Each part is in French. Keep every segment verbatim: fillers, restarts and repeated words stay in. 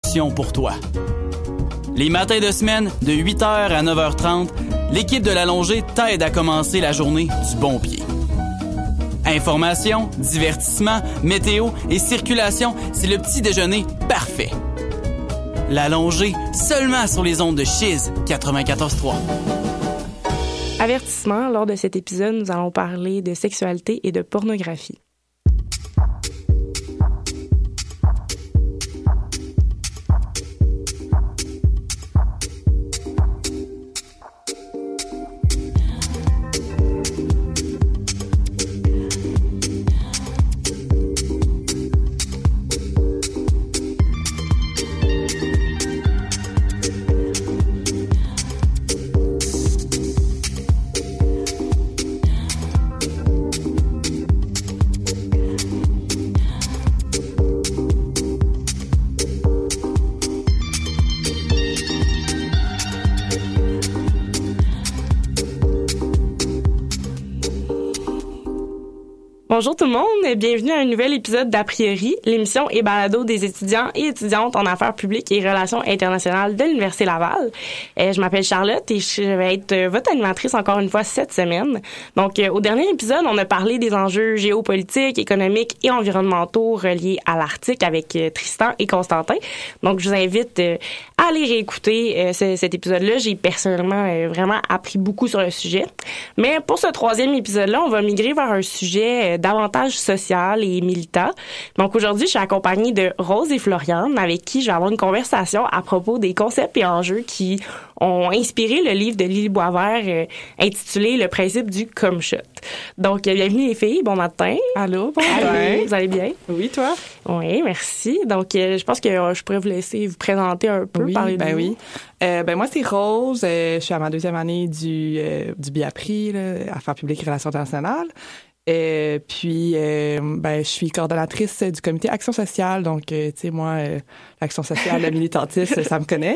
option pour toi. Les matins de semaine, de huit heures à neuf heures trente, l'équipe de l'Allongée t'aide à commencer la journée du bon pied. Information, divertissement, météo et circulation, c'est le petit déjeuner parfait. L'Allongée, seulement sur les ondes de Chiz quatre-vingt-quatorze trois. Avertissement, lors de cet épisode, nous allons parler de sexualité et de pornographie. Bonjour tout le monde, bienvenue à un nouvel épisode d'A priori, l'émission et balado des étudiants et étudiantes en affaires publiques et relations internationales de l'Université Laval. Euh, je m'appelle Charlotte et je vais être votre animatrice encore une fois cette semaine. Donc, euh, au dernier épisode, on a parlé des enjeux géopolitiques, économiques et environnementaux reliés à l'Arctique avec euh, Tristan et Constantin. Donc, je vous invite euh, à aller réécouter euh, ce, cet épisode-là. J'ai personnellement euh, vraiment appris beaucoup sur le sujet. Mais pour ce troisième épisode-là, on va migrer vers un sujet euh, davantage social et militant. Donc aujourd'hui, je suis accompagnée de Rose et Floriane, avec qui je vais avoir une conversation à propos des concepts et enjeux qui ont inspiré le livre de Lily Boisvert euh, intitulé « Le principe du cum shot ». Donc, euh, bienvenue les filles, bon matin. Allô, bon matin. Allô, vous allez bien? Oui, toi? Oui, merci. Donc, euh, je pense que euh, je pourrais vous laisser vous présenter un peu, oui, parler de ben vous. oui. Euh, ben moi, c'est Rose. Euh, je suis à ma deuxième année du, euh, du B A P R I, là, Affaires publiques et relations internationales. Euh, puis, euh, ben, je suis coordonnatrice du comité Action sociale. Donc, euh, tu sais, moi, euh, l'action sociale, le militantisme, ça me connaît.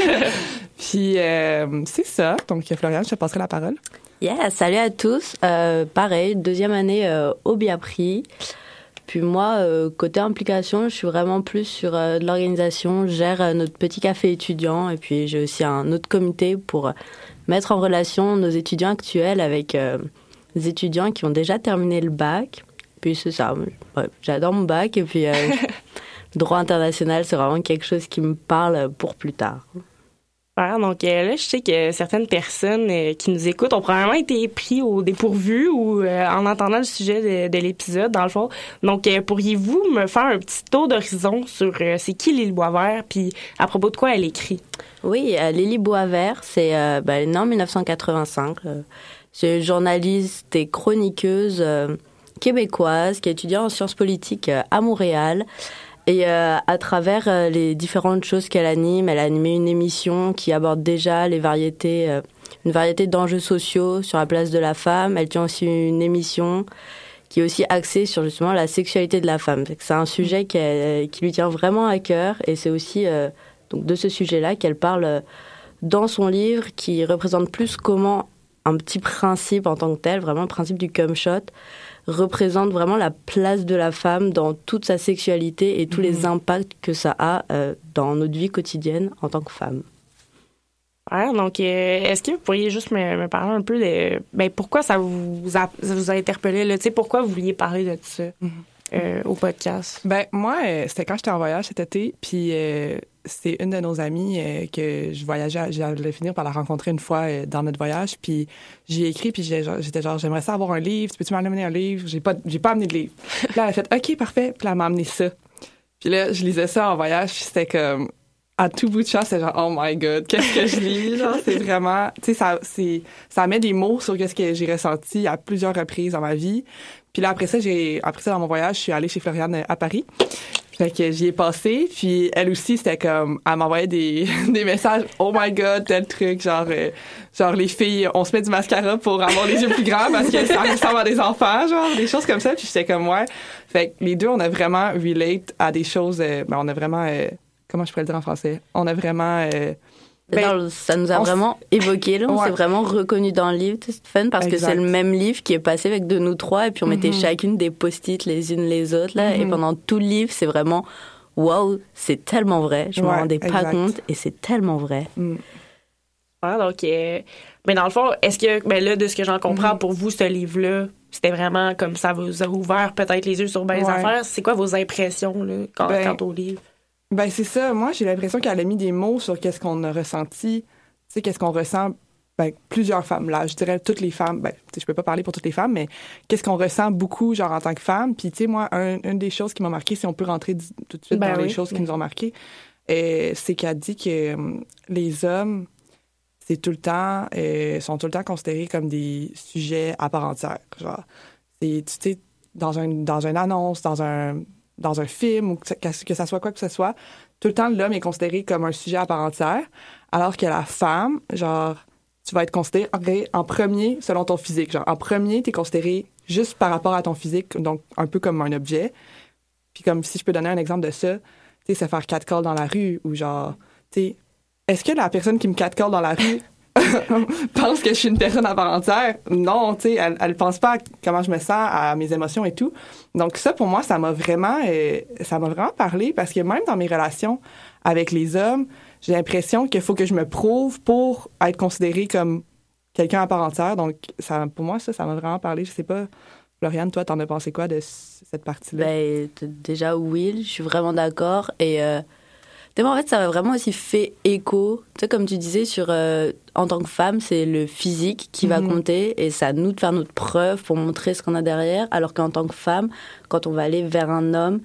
Puis, euh, c'est ça. Donc, Floriane, je te passerai la parole. Yeah, salut à tous. Euh, pareil, deuxième année euh, au B A P R I. Puis moi, euh, côté implication, je suis vraiment plus sur euh, de l'organisation. Je gère euh, notre petit café étudiant. Et puis, j'ai aussi un autre comité pour mettre en relation nos étudiants actuels avec... Euh, des étudiants qui ont déjà terminé le bac. Puis c'est ça, ouais, j'adore mon bac. Et puis, euh, droit international, c'est vraiment quelque chose qui me parle pour plus tard. Ouais, donc euh, là, je sais que certaines personnes euh, qui nous écoutent ont probablement été pris au dépourvu ou euh, en entendant le sujet de, de l'épisode, dans le fond. Donc, euh, pourriez-vous me faire un petit tour d'horizon sur euh, c'est qui Lily Boisvert, puis à propos de quoi elle écrit? Oui, euh, Lily Boisvert, c'est euh, ben, elle est née en dix-neuf cent quatre-vingt-cinq. Euh, c'est une journaliste et chroniqueuse euh, québécoise qui a étudié en sciences politiques euh, à Montréal. Et euh, à travers euh, les différentes choses qu'elle anime, elle a animé une émission qui aborde déjà les variétés, euh, une variété d'enjeux sociaux sur la place de la femme. Elle tient aussi une émission qui est aussi axée sur justement la sexualité de la femme. C'est un sujet qui, est, qui lui tient vraiment à cœur et c'est aussi euh, donc de ce sujet-là qu'elle parle euh, dans son livre qui représente plus comment un petit principe en tant que tel, vraiment le principe du cum shot, représente vraiment la place de la femme dans toute sa sexualité et tous mmh. les impacts que ça a euh, dans notre vie quotidienne en tant que femme. Ouais, donc, euh, est-ce que vous pourriez juste me, me parler un peu de ben, pourquoi ça vous a, ça vous a interpellé, là, tu sais, pourquoi vous vouliez parler de ça mmh. euh, au podcast? Ben moi, euh, c'était quand j'étais en voyage cet été, puis euh, c'est une de nos amies euh, que je voyageais, j'allais finir par la rencontrer une fois euh, dans notre voyage, puis j'y ai écrit, puis j'étais genre, j'aimerais ça avoir un livre, peux-tu m'amener un livre? J'ai pas, j'ai pas amené de livre. Puis là, elle a fait, OK, parfait, puis là, elle m'a amené ça. Puis là, je lisais ça en voyage, puis c'était comme, à tout bout de champ, c'était genre, oh my God, qu'est-ce que je lis? Genre, c'est vraiment, tu sais, ça, c'est, ça met des mots sur ce que j'ai ressenti à plusieurs reprises dans ma vie. Puis là, après ça, j'ai, après ça, dans mon voyage, je suis allée chez Floriane à Paris. Fait que j'y ai passé, puis elle aussi, c'était comme, elle m'envoyait des, des messages, oh my God, tel truc, genre, euh, genre les filles, on se met du mascara pour avoir les yeux plus grands parce que ça ressemble à des enfants, genre, des choses comme ça, puis j'étais comme, ouais. Fait que les deux, on a vraiment relate à des choses, euh, ben, on a vraiment, euh, comment je pourrais le dire en français? On a vraiment, euh, Ben, ça nous a vraiment s... évoqué, là. On ouais. s'est vraiment reconnu dans le livre, c'est fun, parce exact. que c'est le même livre qui est passé avec de nous trois, et puis on mm-hmm. mettait chacune des post-it les unes les autres, là, mm-hmm. et pendant tout le livre, c'est vraiment wow, c'est tellement vrai. Je me Ouais, rendais exact. pas compte et c'est tellement vrai. Mm. Ah, donc, euh, mais dans le fond, est-ce que, ben là, de ce que j'en comprends, Mm-hmm. pour vous, ce livre-là, c'était vraiment comme ça vous a ouvert peut-être les yeux sur bien des Ouais. affaires. C'est quoi vos impressions là, quand, Ben, quant au livre? Ben, c'est ça. Moi, j'ai l'impression qu'elle a mis des mots sur qu'est-ce qu'on a ressenti, tu sais, qu'est-ce qu'on ressent. Ben, plusieurs femmes, là. Je dirais toutes les femmes. Ben, tu sais, je peux pas parler pour toutes les femmes, mais qu'est-ce qu'on ressent beaucoup, genre, en tant que femme. Puis, tu sais, moi, un, une des choses qui m'a marqué, si on peut rentrer d- tout de suite Ben dans oui. les choses qui Oui. nous ont marqué, euh, c'est qu'elle dit que euh, les hommes, c'est tout le temps, euh, sont tout le temps considérés comme des sujets à part entière. Genre, c'est, tu sais, dans, un, dans une annonce, dans un, dans un film, ou que, ça- que ça soit quoi que ce soit, tout le temps, l'homme est considéré comme un sujet à part entière, alors que la femme, genre, tu vas être considéré en premier selon ton physique. Genre, en premier, tu es considéré juste par rapport à ton physique, donc un peu comme un objet. Puis comme si je peux donner un exemple de ça, tu sais, se faire catcall dans la rue, ou genre, tu sais, est-ce que la personne qui me catcall dans la rue pense que je suis une personne à part entière? Non, tu sais, elle, elle pense pas à comment je me sens, à mes émotions et tout. Donc ça, pour moi, ça m'a vraiment, euh, ça m'a vraiment parlé, parce que même dans mes relations avec les hommes, j'ai l'impression qu'il faut que je me prouve pour être considérée comme quelqu'un à part entière. Donc, ça, pour moi, ça, ça m'a vraiment parlé. Je sais pas, Floriane, toi, t'en as pensé quoi de c- cette partie-là? Ben, t- déjà, oui, je suis vraiment d'accord. Et euh, en fait, ça m'a vraiment aussi fait écho. Tu sais, comme tu disais, sur, euh, en tant que femme, c'est le physique qui va Mhm. compter. Et c'est à nous de faire notre preuve pour montrer ce qu'on a derrière. Alors qu'en tant que femme, quand on va aller vers un homme,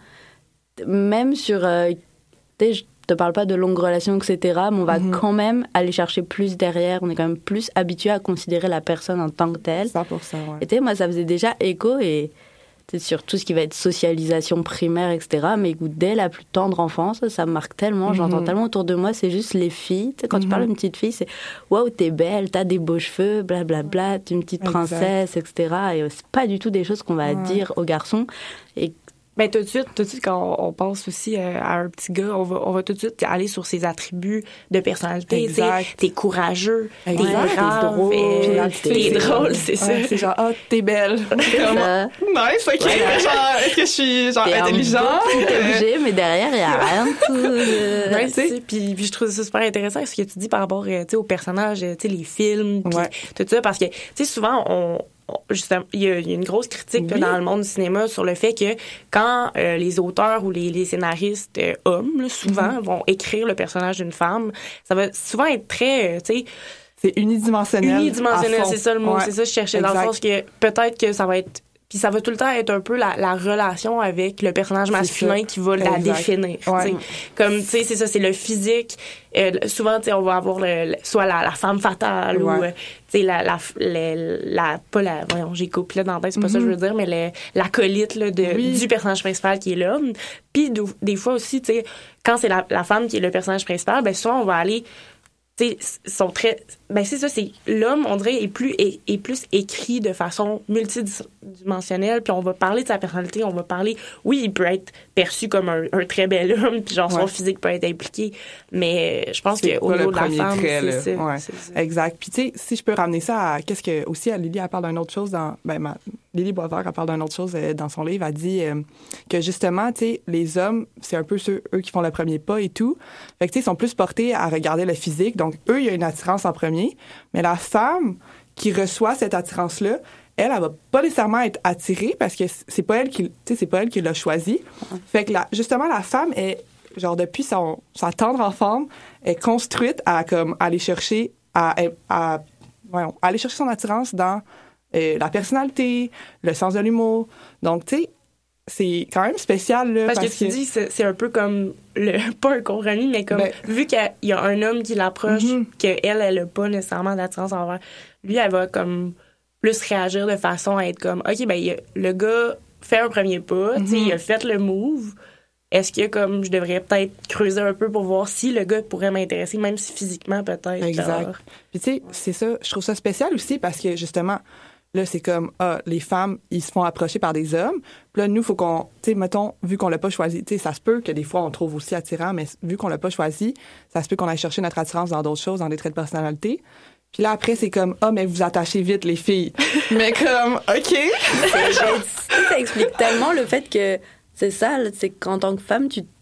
même sur... Euh, tu sais, je te parle pas de longues relations, et cetera, mais on va Mhm. quand même aller chercher plus derrière. On est quand même plus habitué à considérer la personne en tant que telle. cent pour cent, ouais. Et tu sais, moi, ça faisait déjà écho et tu sais, sur tout ce qui va être socialisation primaire, et cetera. Mais écoute, dès la plus tendre enfance, ça me marque tellement. Mhm. J'entends tellement autour de moi, c'est juste les filles. Tu sais, quand tu Mhm. parles d'une petite fille, c'est waouh, t'es belle, t'as des beaux cheveux, blablabla, t'es une petite Exact. princesse, et cetera. Et euh, c'est pas du tout des choses qu'on va Ouais. dire aux garçons. Et Ben, tout de suite, tout de suite, quand on, on pense aussi euh, à un petit gars, on va, on va tout de suite aller sur ses attributs de personnalité. Tu sais, Exact. t'es courageux, t'es Exact. brave, T'es drôle, euh, Puis la t'es fille, c'est- drôle, c'est ça. Ouais, c'est genre, ah, t'es belle. Comme, euh, nice, ok. Voilà. Genre, est-ce que je suis genre t'es un intelligente? beau petit Euh, objet, mais derrière, il y a rien de tout. euh, Ouais, tu sais. tu sais, puis, puis je trouve ça super intéressant ce que tu dis par rapport euh, tu sais, aux personnages, euh, tu sais, les films, puis Ouais. tout ça, parce que, tu sais, souvent, on, on- justement, il y, a il y a une grosse critique là, Oui. dans le monde du cinéma sur le fait que quand euh, les auteurs ou les, les scénaristes euh, hommes, là, souvent, Mm-hmm. vont écrire le personnage d'une femme, ça va souvent être très, euh, tu sais, C'est unidimensionnel. unidimensionnel, à fond. c'est ça le mot, Ouais. c'est ça que je cherchais, dans le Exact. sens que peut-être que ça va être... Puis ça va tout le temps être un peu la, la relation avec le personnage masculin ça. qui va la Exact. définir. Ouais. tu sais. Comme, tu sais, c'est ça, c'est le physique. Euh, souvent, tu sais, on va avoir le, le- soit la, la femme fatale ou, Ouais. euh, tu sais, la, la, la, la, pas la, voyons, j'ai coupé là dans la tête, c'est pas ça que je veux dire, mais le, l'acolyte, là, de, Oui. du personnage principal qui est l'homme. Puis, de- des fois aussi, tu sais, quand c'est la, la femme qui est le personnage principal, ben, souvent, on va aller, tu sais, sont très, ben c'est ça, c'est l'homme, on dirait, est plus est, est plus écrit de façon multidimensionnelle, puis on va parler de sa personnalité, on va parler, oui, il peut être perçu comme un, un très bel homme, puis genre son Ouais. physique peut être impliqué, mais je pense C'est qu'au pas niveau le de la premier femme, trait, c'est là. ça, Ouais. c'est ça. Exact. Puis tu sais, si je peux ramener ça à qu'est-ce que aussi à Lily, elle parle d'une autre chose dans ben ma, Lily Boisvert, elle parle d'une autre chose euh, dans son livre. Elle dit euh, que justement, tu sais, les hommes, c'est un peu ceux eux qui font le premier pas et tout. Fait que tu sais, ils sont plus portés à regarder le physique. Donc eux, il y a une attirance en premier, mais la femme qui reçoit cette attirance-là, elle, elle va pas nécessairement être attirée parce que c'est pas elle qui, tu sais, c'est pas elle qui l'a choisi. Fait que la, justement, la femme est genre depuis son, sa tendre enfance est construite à comme aller chercher à, à, voyons, aller chercher son attirance dans euh, la personnalité, le sens de l'humour. Donc tu sais, c'est quand même spécial là, Parce, parce que tu dis, c'est, c'est un peu comme le pas un compromis, mais comme Ben, vu qu'il y a un homme qui l'approche, Mhm. qu'elle, elle a pas nécessairement d'attirance envers lui, elle va comme plus réagir de façon à être comme, OK, ben, il y a- le gars fait un premier pas, tu sais, Mhm. il a fait le move. Est-ce que, comme, je devrais peut-être creuser un peu pour voir si le gars pourrait m'intéresser, même si physiquement, peut-être. Exact. genre. Puis tu sais, c'est ça, je trouve ça spécial aussi parce que justement, là, c'est comme, ah, les femmes, ils se font approcher par des hommes. Puis là, nous, faut qu'on, tu sais, mettons, vu qu'on l'a pas choisi, tu sais, ça se peut que des fois, on le trouve aussi attirant, mais vu qu'on l'a pas choisi, ça se peut qu'on aille chercher notre attirance dans d'autres choses, dans des traits de personnalité. Puis là, après, c'est comme, ah, mais vous attachez vite, les filles. Mais comme, OK. ça explique tellement le fait que c'est ça, là, c'est qu'en tant que femme, tu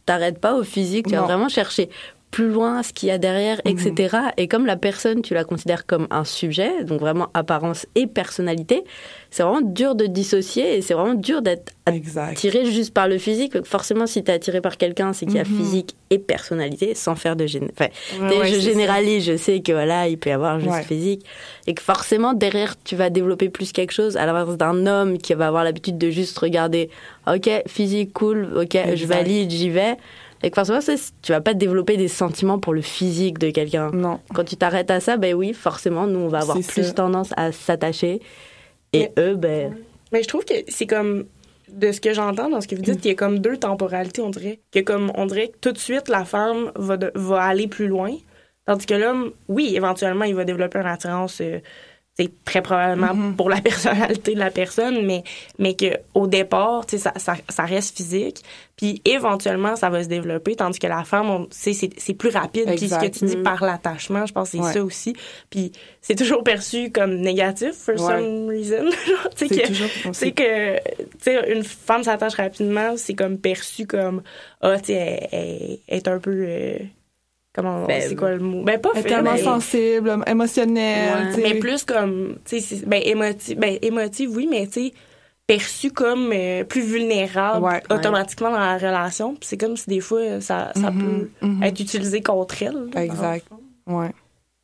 t'arrêtes pas au physique, tu Non. vas vraiment chercher plus loin ce qu'il y a derrière, et cetera. Mm-hmm. Et comme la personne, tu la considères comme un sujet, donc vraiment apparence et personnalité, c'est vraiment dur de dissocier et c'est vraiment dur d'être attiré juste par le physique. Forcément, si t'es attiré par quelqu'un, c'est qu'il y a mm-hmm. physique et personnalité, sans faire de gén... Enfin, ouais, ouais, je généralise, ça. Je sais que voilà, il peut y avoir juste ouais. physique. Et que forcément, derrière, tu vas développer plus quelque chose, à l'inverse d'un homme qui va avoir l'habitude de juste regarder, ok, physique, cool, ok, exact. Je valide, j'y vais. Et que forcément, tu vas pas développer des sentiments pour le physique de quelqu'un. Non. Quand tu t'arrêtes à ça, ben oui, forcément, nous, on va avoir c'est plus ça. Tendance à s'attacher. Et mais, eux, ben... Mais je trouve que c'est comme... De ce que j'entends dans ce que vous dites, mm. il y a comme deux temporalités, on dirait. Que comme, on dirait que tout de suite, la femme va, de, va aller plus loin. Tandis que l'homme, oui, éventuellement, il va développer une attirance... Euh, c'est très probablement mm-hmm. pour la personnalité de la personne, mais, mais qu'au départ, ça, ça, ça reste physique. Puis éventuellement, ça va se développer, tandis que la femme, on, c'est, c'est plus rapide. Puis ce que tu dis par l'attachement, je pense que c'est ouais. ça aussi. Puis c'est toujours perçu comme négatif, for ouais. some reason. c'est que, toujours, c'est que t'sais, une femme s'attache rapidement, c'est comme perçu comme, ah, tu sais, elle, elle, elle est un peu... Euh, Comment, ben, c'est quoi le mot? Ben, pas fait, tellement mais... sensible, émotionnel. Ouais. Mais plus comme, tu sais, ben, émotive, ben, émotive, oui, mais tu sais, perçu comme euh, plus vulnérable ouais, automatiquement ouais. dans la relation. Puis c'est comme si des fois, ça, ça mm-hmm, peut mm-hmm. être utilisé contre elle. Là, exact. Ouais.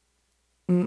Mm.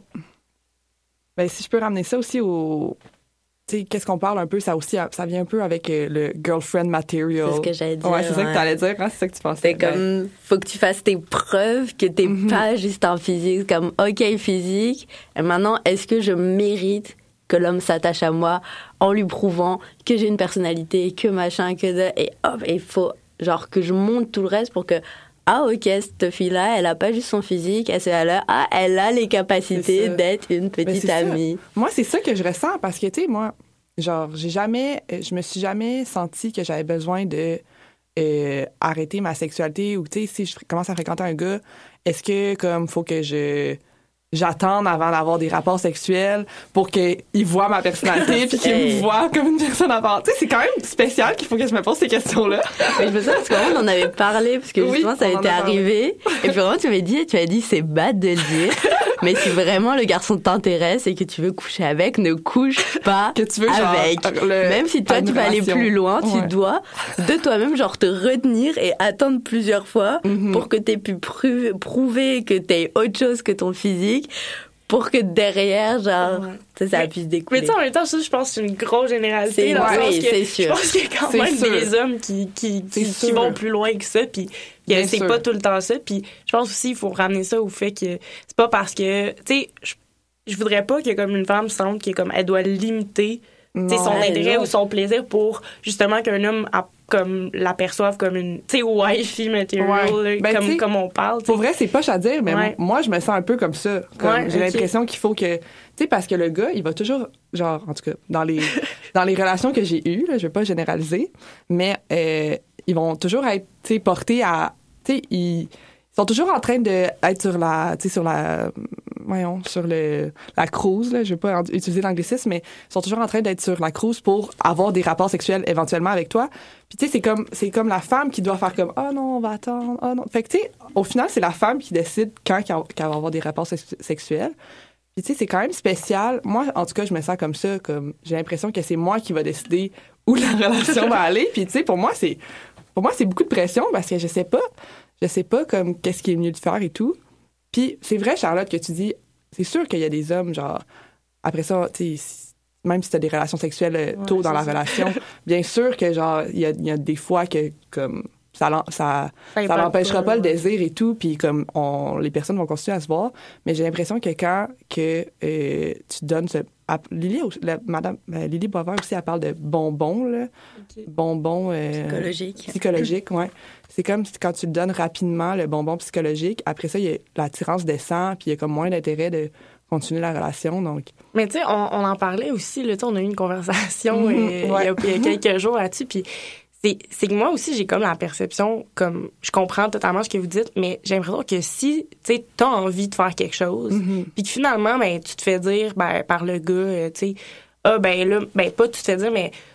Ben, si je peux ramener ça aussi au. Tu sais, qu'est-ce qu'on parle un peu, ça aussi, ça vient un peu avec euh, le girlfriend material. C'est ce que j'allais dire. Ouais, c'est ouais. ça que t'allais dire, hein? C'est ça que tu pensais. C'est comme, faut que tu fasses tes preuves, que t'es mm-hmm. pas juste en physique, comme, OK, physique. Et maintenant, est-ce que je mérite que l'homme s'attache à moi en lui prouvant que j'ai une personnalité, que machin, que de... Et hop, il faut, genre, que je monte tout le reste pour que, ah, OK, cette fille-là, elle a pas juste son physique, elle, elle a, ah, elle a les capacités d'être une petite amie. Ça. Moi, c'est ça que je ressens parce que, tu sais, moi, genre, j'ai jamais, je me suis jamais senti que j'avais besoin de euh, arrêter ma sexualité ou, tu sais, si je commence à fréquenter un gars, est-ce que, comme, faut que je... j'attends avant d'avoir des rapports sexuels pour qu'il voit ma personnalité puis qu'il hey. me voit comme une personne à part. Tu sais, c'est quand même spécial qu'il faut que je me pose ces questions-là. Mais je me souviens parce qu'on en avait parlé parce que justement, oui, ça était arrivé. Et puis vraiment, tu m'as dit, tu m'as dit, c'est bad de le dire. Mais si vraiment le garçon t'intéresse et que tu veux coucher avec, ne couche pas que tu veux, avec. Genre, le, Même si toi, tu vas aller plus loin, ouais. tu dois de toi-même, genre, te retenir et attendre plusieurs fois mm-hmm. pour que tu aies pu prouver, prouver que tu es autre chose que ton physique. Pour que derrière, genre, ouais. ça, ça puisse découler. Mais tu sais, en même temps, ça, je pense que c'est une grosse généralité. C'est, dans ouais, oui, que, c'est sûr. Je pense qu'il y a quand c'est même sûr. des hommes qui, qui, qui, qui vont plus loin que ça, puis c'est sûr. Pas tout le temps ça. Puis je pense aussi qu'il faut ramener ça au fait que c'est pas parce que, tu sais, je, je voudrais pas que comme une femme sente qu'elle comme, elle doit limiter non, son intérêt non. ou son plaisir pour justement qu'un homme a, comme l'aperçoive comme une, tu sais, wifey material, ouais. ben, comme, comme on parle. T'sais. Pour vrai, c'est poche à dire, mais ouais. moi, je me sens un peu comme ça. Comme, ouais, j'ai okay. l'impression qu'il faut que, tu sais, parce que le gars, il va toujours, genre, en tout cas, dans les, dans les relations que j'ai eues, là, je vais pas généraliser, mais euh, ils vont toujours être, tu sais, portés à, tu sais, ils sont toujours en train d'être sur la, tu sais, sur la, voyons, sur le, la cruise, là, je vais pas utiliser l'anglicisme, mais ils sont toujours en train d'être sur la cruise pour avoir des rapports sexuels éventuellement avec toi. Puis tu sais, c'est comme, c'est comme la femme qui doit faire comme, ah oh non, on va attendre, ah oh non. Fait que tu sais, au final, c'est la femme qui décide quand qu'elle va avoir des rapports sex- sexuels. Puis tu sais, c'est quand même spécial. Moi, en tout cas, je me sens comme ça, comme, j'ai l'impression que c'est moi qui va décider où la relation va aller. Puis tu sais, pour moi, c'est, pour moi, c'est beaucoup de pression parce que je sais pas, je sais pas comme qu'est-ce qui est mieux de faire et tout. Puis c'est vrai, Charlotte, que tu dis, c'est sûr qu'il y a des hommes, genre, après ça, tu sais, même si t'as des relations sexuelles euh, tôt ouais, dans la ça. relation, bien sûr que, genre, il y a, y a des fois que, comme, ça, ça, ça, ça n'empêchera pas, pas le désir et tout, puis comme, on, les personnes vont continuer à se voir, mais j'ai l'impression que quand que, euh, tu donnes ce... À, Lily, la, Madame, euh, Lily Boisvert aussi, elle parle de bonbons, là. Okay. Bonbons... Euh, psychologiques. Psychologiques, ouais. C'est comme quand tu le donnes rapidement, le bonbon psychologique. Après ça, il y a l'attirance descend, puis il y a comme moins d'intérêt de continuer la relation, donc... Mais tu sais, on, on en parlait aussi, là, on a eu une conversation mmh, euh, ouais. il, y a, il y a quelques jours là-dessus, puis c'est, c'est que moi aussi, j'ai comme la perception, comme, je comprends totalement ce que vous dites, mais j'ai l'impression que si, tu sais, t'as envie de faire quelque chose, mm-hmm. puis que finalement, ben, tu te fais dire, ben, par le gars, euh, tu sais, ah, ben là, ben, pas tu te fais dire, mais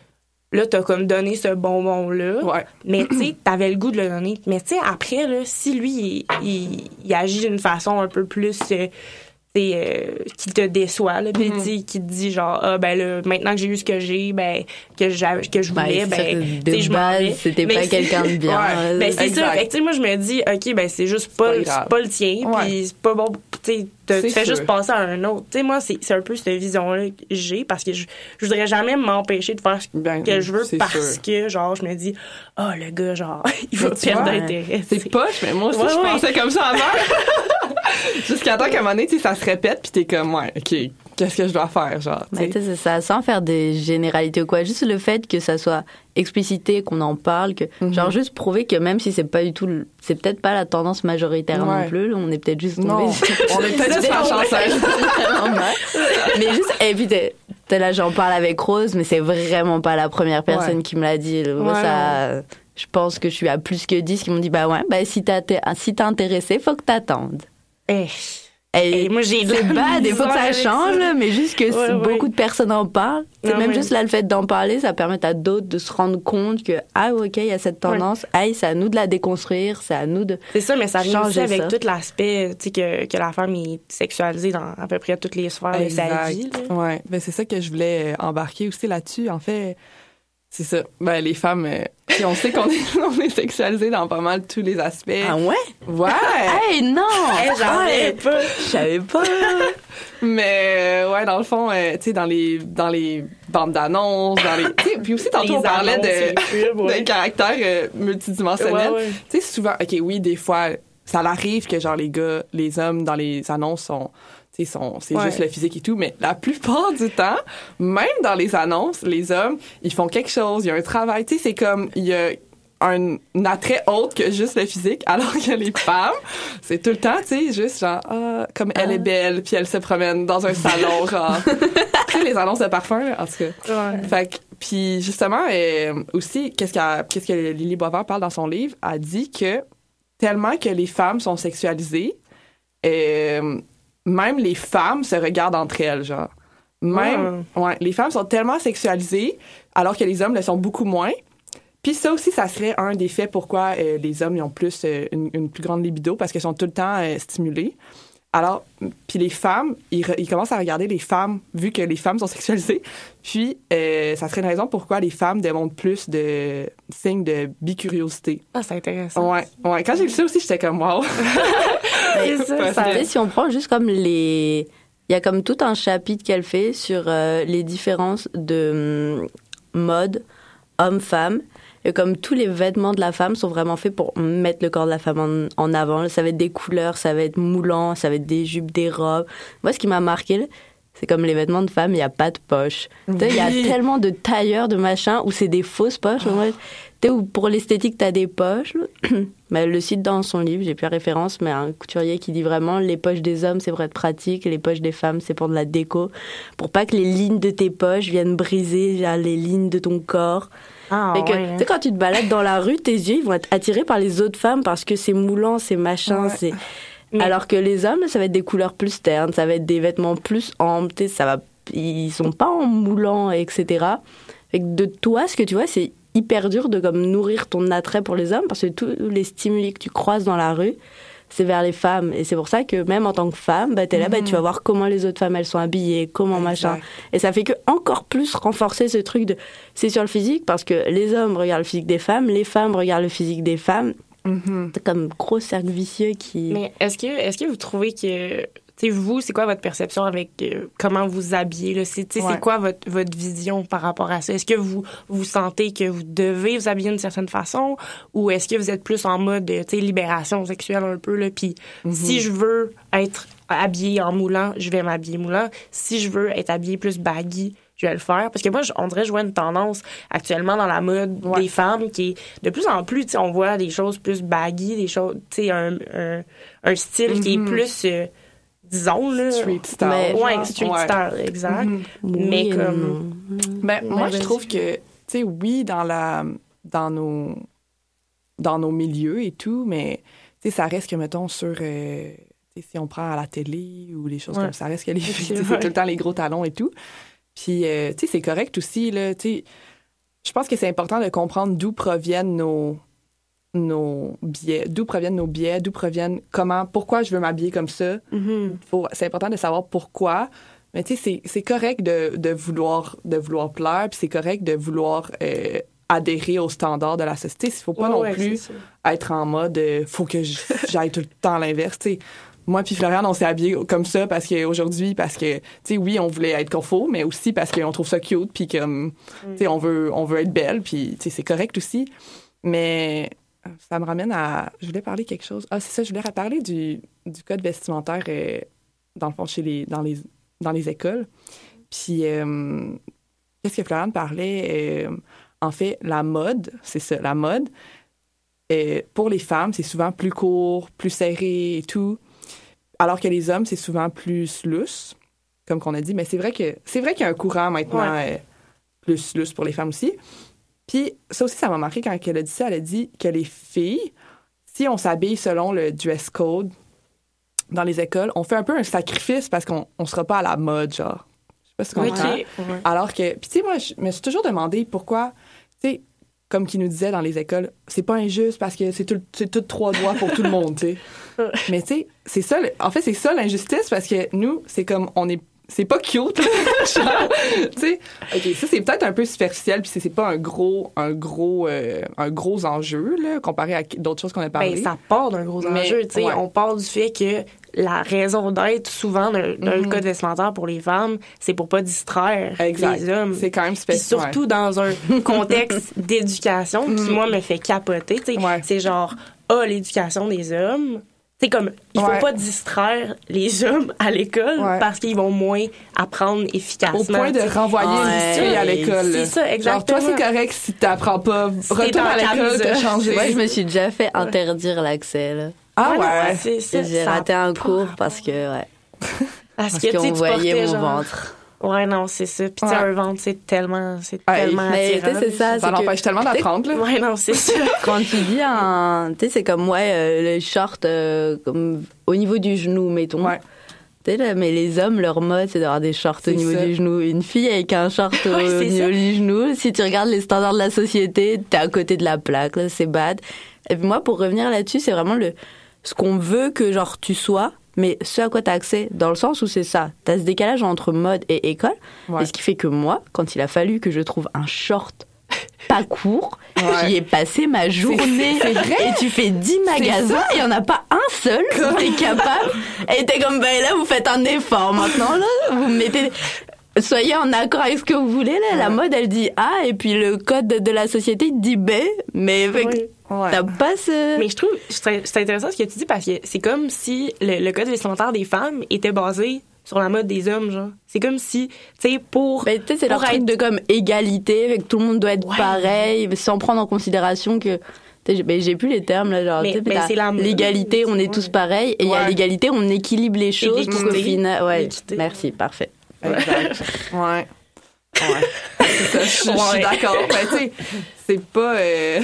là, t'as comme donné ce bonbon-là. Ouais. Mais, tu sais, t'avais le goût de le donner. Mais, tu sais, après, là, si lui, il, il, il agit d'une façon un peu plus... Euh, Euh, qui te déçoit, là, puis mm-hmm. qui te dit genre ah ben là maintenant que j'ai eu ce que j'ai, ben que j'ai que je voulais, ben, ben je m'en vais. C'était mais pas quelqu'un de bien. Ouais, ben c'est ça. Fait que tu sais moi je me dis ok ben c'est juste pas c'est pas, pas le tien, ouais. Puis c'est pas bon, tu sais tu fais sûr. Juste passer à un autre. Tu sais moi c'est c'est un peu cette vision là que j'ai parce que je je voudrais jamais m'empêcher de faire ce ben, que je veux parce sûr. Que genre je me dis ah oh, le gars genre il va perdre d'intérêt. C'est poche mais moi aussi ouais, je ouais. pensais comme ça avant. Jusqu'à temps qu'à un moment donné, tu sais, ça se répète, puis t'es comme, ouais, OK, qu'est-ce que je dois faire, genre, tu sais. Ben, c'est ça, sans faire des généralités ou quoi, juste le fait que ça soit explicité, qu'on en parle, que, mm-hmm. genre, juste prouver que même si c'est pas du tout, c'est peut-être pas la tendance majoritaire ouais. non plus, là, on est peut-être juste tombé. Non, on est peut-être juste pas chanceuse. Mais juste, et puis t'es, t'es là, j'en parle avec Rose, mais c'est vraiment pas la première personne ouais. qui me l'a dit. Moi, ouais. ça, je pense que je suis à plus que dix qui m'ont dit, bah ouais, bah si t'as, si t'es intéressé, faut que t'attendes. Eh. Et, et moi j'ai c'est bad, il faut que ça change, ça. Mais juste que ouais, beaucoup ouais. de personnes en parlent. C'est même ouais. juste là le fait d'en parler, ça permet à d'autres de se rendre compte que ah ok il y a cette tendance, ouais. hey, c'est à nous de la déconstruire, c'est à nous de c'est ça, mais ça vient aussi avec ça. Tout l'aspect, tu sais que que la femme est sexualisée dans à peu près toutes les sphères exact. De sa vie. Là. Ouais, ben c'est ça que je voulais embarquer aussi là-dessus. En fait, c'est ça. Ben les femmes. Euh... Puis on sait qu'on est, on est sexualisé dans pas mal tous les aspects. Ah ouais? Ouais! Hey, non! Hey, j'en savais pas! Je savais pas! Mais, euh, ouais, dans le fond, euh, tu sais, dans les, dans les bandes d'annonces, dans les... Tu sais, puis aussi, tantôt, on parlait de, pubs, ouais. de caractères euh, multidimensionnels. Ouais, ouais. Tu sais, souvent, OK, oui, des fois, ça arrive que, genre, les gars, les hommes dans les annonces sont... Sont, c'est ouais. juste le physique et tout, mais la plupart du temps, même dans les annonces, les hommes, ils font quelque chose, il y a un travail, tu sais, c'est comme, il y a un, un attrait autre que juste le physique, alors que les femmes, c'est tout le temps, tu sais, juste genre, ah, comme elle ah. est belle, puis elle se promène dans un salon, genre, tu sais, les annonces de parfum, là, en tout cas. Ouais. Fait que, puis justement, euh, aussi, qu'est-ce, qu'elle, qu'est-ce que Lily Boisvert parle dans son livre, elle dit que tellement que les femmes sont sexualisées, euh, même les femmes se regardent entre elles, genre. Même, ouais. ouais, les femmes sont tellement sexualisées, alors que les hommes le sont beaucoup moins. Puis ça aussi, ça serait un des faits pourquoi euh, les hommes ils ont plus euh, une, une plus grande libido, parce qu'ils sont tout le temps euh, stimulés. Alors, puis les femmes, ils, re, ils commencent à regarder les femmes, vu que les femmes sont sexualisées. Puis, euh, ça serait une raison pourquoi les femmes démontrent plus de signes de bicuriosité. Ah, c'est intéressant. Ouais, ouais. Quand j'ai lu ça aussi, j'étais comme, wow. C'est ça, ça. Que... Si on prend juste comme les... Il y a comme tout un chapitre qu'elle fait sur euh, les différences de hum, mode homme-femme. Et comme tous les vêtements de la femme sont vraiment faits pour mettre le corps de la femme en, en avant. Ça va être des couleurs, ça va être moulant, ça va être des jupes, des robes. Moi, ce qui m'a marqué, c'est comme les vêtements de femme, il n'y a pas de poche. Oui. Il y a tellement de tailleurs, de machins, où c'est des fausses poches. Oh. Tu sais, où pour l'esthétique, tu as des poches. Mais elle le cite dans son livre, j'ai plus la référence, mais un couturier qui dit vraiment les poches des hommes, c'est pour être pratique, et les poches des femmes, c'est pour de la déco. Pour pas que les lignes de tes poches viennent briser genre, les lignes de ton corps. Ah, et que, ouais. tu sais, quand tu te balades dans la rue, tes yeux, ils vont être attirés par les autres femmes parce que c'est moulant, c'est machin, ouais. c'est... Mais... Alors que les hommes, ça va être des couleurs plus ternes, ça va être des vêtements plus amples, tu sais, ça va... Ils sont pas en moulant, et cetera. Fait que de toi, ce que tu vois, c'est hyper dur de comme nourrir ton attrait pour les hommes parce que tous les stimuli que tu croises dans la rue, c'est vers les femmes. Et c'est pour ça que même en tant que femme, bah, t'es là, bah, tu vas voir comment les autres femmes, elles sont habillées, comment exact. Machin. Et ça fait que encore plus renforcer ce truc de... C'est sur le physique, parce que les hommes regardent le physique des femmes, les femmes regardent le physique des femmes. Mm-hmm. C'est comme gros cercle vicieux qui... Mais est-ce que, est-ce que vous trouvez que... Tu sais, vous, c'est quoi votre perception avec euh, comment vous habillez, là? C'est, tu sais, ouais. c'est quoi votre, votre vision par rapport à ça? Est-ce que vous, vous sentez que vous devez vous habiller d'une certaine façon? Ou est-ce que vous êtes plus en mode, tu sais, libération sexuelle un peu, là? Puis mm-hmm. si je veux être habillée en moulant, je vais m'habiller moulant. Si je veux être habillée plus baggy, je vais le faire. Parce que moi, on dirait que je vois une tendance actuellement dans la mode ouais. des femmes qui est de plus en plus, tu sais, on voit des choses plus baggy, des choses, tu sais, un, un, un style mm-hmm. qui est plus... Euh, disons, là. Street style. Mais, ouais, street ouais. style, exact. Mm-hmm. Mais oui, comme... Ben, moi, je trouve que, tu sais, oui, dans la... dans nos... dans nos milieux et tout, mais, tu sais, ça reste que, mettons, sur... Euh, tu sais, si on prend à la télé ou des choses ouais. comme ça, ça reste que les filles, c'est tout le temps les gros talons et tout. Puis, euh, tu sais, c'est correct aussi, là, tu sais... je pense que c'est important de comprendre d'où proviennent nos nos biais, d'où proviennent nos biais, d'où proviennent comment, pourquoi je veux m'habiller comme ça. Mm-hmm. Faut, c'est important de savoir pourquoi. Mais tu sais, c'est, c'est correct de, de vouloir de vouloir plaire, puis c'est correct de vouloir euh, adhérer aux standards de la société. Il faut pas Ouais, non ouais, plus être en mode euh, faut que j'aille tout le temps à l'inverse. Tu sais, moi puis Floriane, on s'est habillés comme ça parce qu'aujourd'hui, parce que tu sais, oui, on voulait être confort, mais aussi parce qu'on trouve ça cute, puis comme tu sais, on veut on veut être belle, puis tu sais, c'est correct aussi. Mais ça me ramène à... Je voulais parler quelque chose. Ah, c'est ça, je voulais parler du, du code vestimentaire, euh, dans le fond, chez les, dans, les, dans les écoles. Puis, euh, qu'est-ce que Floriane parlait? Euh, en fait, la mode, c'est ça, la mode, euh, pour les femmes, c'est souvent plus court, plus serré et tout, alors que les hommes, c'est souvent plus lousse, comme qu'on a dit. Mais c'est vrai que c'est vrai qu'il y a un courant maintenant ouais. euh, plus lousse pour les femmes aussi. Puis ça aussi, ça m'a marqué quand elle a dit ça. Elle a dit que les filles, si on s'habille selon le dress code dans les écoles, on fait un peu un sacrifice parce qu'on ne sera pas à la mode, genre. Je sais pas si tu comprends. Okay. Ouais. Alors que... Puis tu sais, moi, je me suis toujours demandé pourquoi, tu sais, comme qu'ils nous disaient dans les écoles, c'est pas injuste parce que c'est tout, c'est tout trois doigts pour tout le monde, tu sais. Mais tu sais, c'est ça... Le, en fait, c'est ça l'injustice parce que nous, c'est comme, on est... C'est pas cute, genre, tu sais. OK, ça, c'est peut-être un peu superficiel, puis c'est, c'est pas un gros, un gros, euh, un gros enjeu, là, comparé à d'autres choses qu'on a parlé. Ben, ça part d'un gros Mais, enjeu, tu sais. ouais. On part du fait que la raison d'être, souvent, d'un, d'un mm-hmm. code vestimentaire pour les femmes, c'est pour pas distraire exact. les hommes. C'est quand même spécial. Puis surtout ouais. dans un contexte d'éducation, qui, moi, me fait capoter, tu sais. Ouais. C'est genre, ah, l'éducation des hommes... C'est comme, il faut ouais. pas distraire les hommes à l'école ouais. parce qu'ils vont moins apprendre efficacement. Au point de renvoyer ouais. les filles à l'école. C'est ça, exactement. Genre, toi, c'est correct si t'apprends pas. Retourne à l'école, t'as changé. Moi, je me suis déjà fait interdire l'accès, là. Ah ouais? ouais. C'est, c'est, J'ai raté un cours parce que, ouais. Parce, parce que, qu'on voyait mon genre... ventre. Ouais, non, c'est ça. Puis, ouais. un ventre, c'est tellement, c'est ouais, tellement mais attirant. c'est ça. Ça l'empêche tellement d'apprendre, là. Ouais, non, c'est ça. Quand tu dis un, tu sais, c'est comme, ouais, euh, les shorts, euh, comme, au niveau du genou, mettons. Ouais. Tu sais, là, mais les hommes, leur mode, c'est d'avoir des shorts c'est au niveau ça. du genou. Une fille avec un short au, ouais, au niveau ça. du genou, si tu regardes les standards de la société, t'es à côté de la plaque, là, c'est bad. Et puis moi, pour revenir là-dessus, c'est vraiment le, ce qu'on veut que, genre, tu sois, mais ce à quoi tu as accès, dans le sens où c'est ça. Tu as ce décalage entre mode et école. Ouais. Et ce qui fait que moi, quand il a fallu que je trouve un short pas court, ouais. j'y ai passé ma journée. C'est, c'est vrai. Et tu fais dix magasins et il n'y en a pas un seul qui est capable. Et t'es comme, ben là, vous faites un effort maintenant. Là, vous mettez... Soyez en accord avec ce que vous voulez. Là. Ouais. La mode, elle dit A, et puis le code de la société dit B. Mais oui. ouais. t'as pas ce... Mais je trouve c'est intéressant ce que tu dis parce que c'est comme si le, le code vestimentaire des femmes était basé sur la mode des hommes, genre. C'est comme si, tu sais, pour... Ben, tu sais, c'est leur être... truc de comme égalité, avec tout le monde doit être ouais. pareil, sans prendre en considération que... Ben, j'ai plus les termes, là, genre, mais, mais c'est la... l'égalité, on est ouais. tous pareils, et il ouais. y a l'égalité, on équilibre les choses pour qu'au final... Ouais, l'équité. Merci, parfait. Exact. Ouais. Ouais. C'est ça, je, je suis d'accord. Mais tu sais, c'est pas... Euh...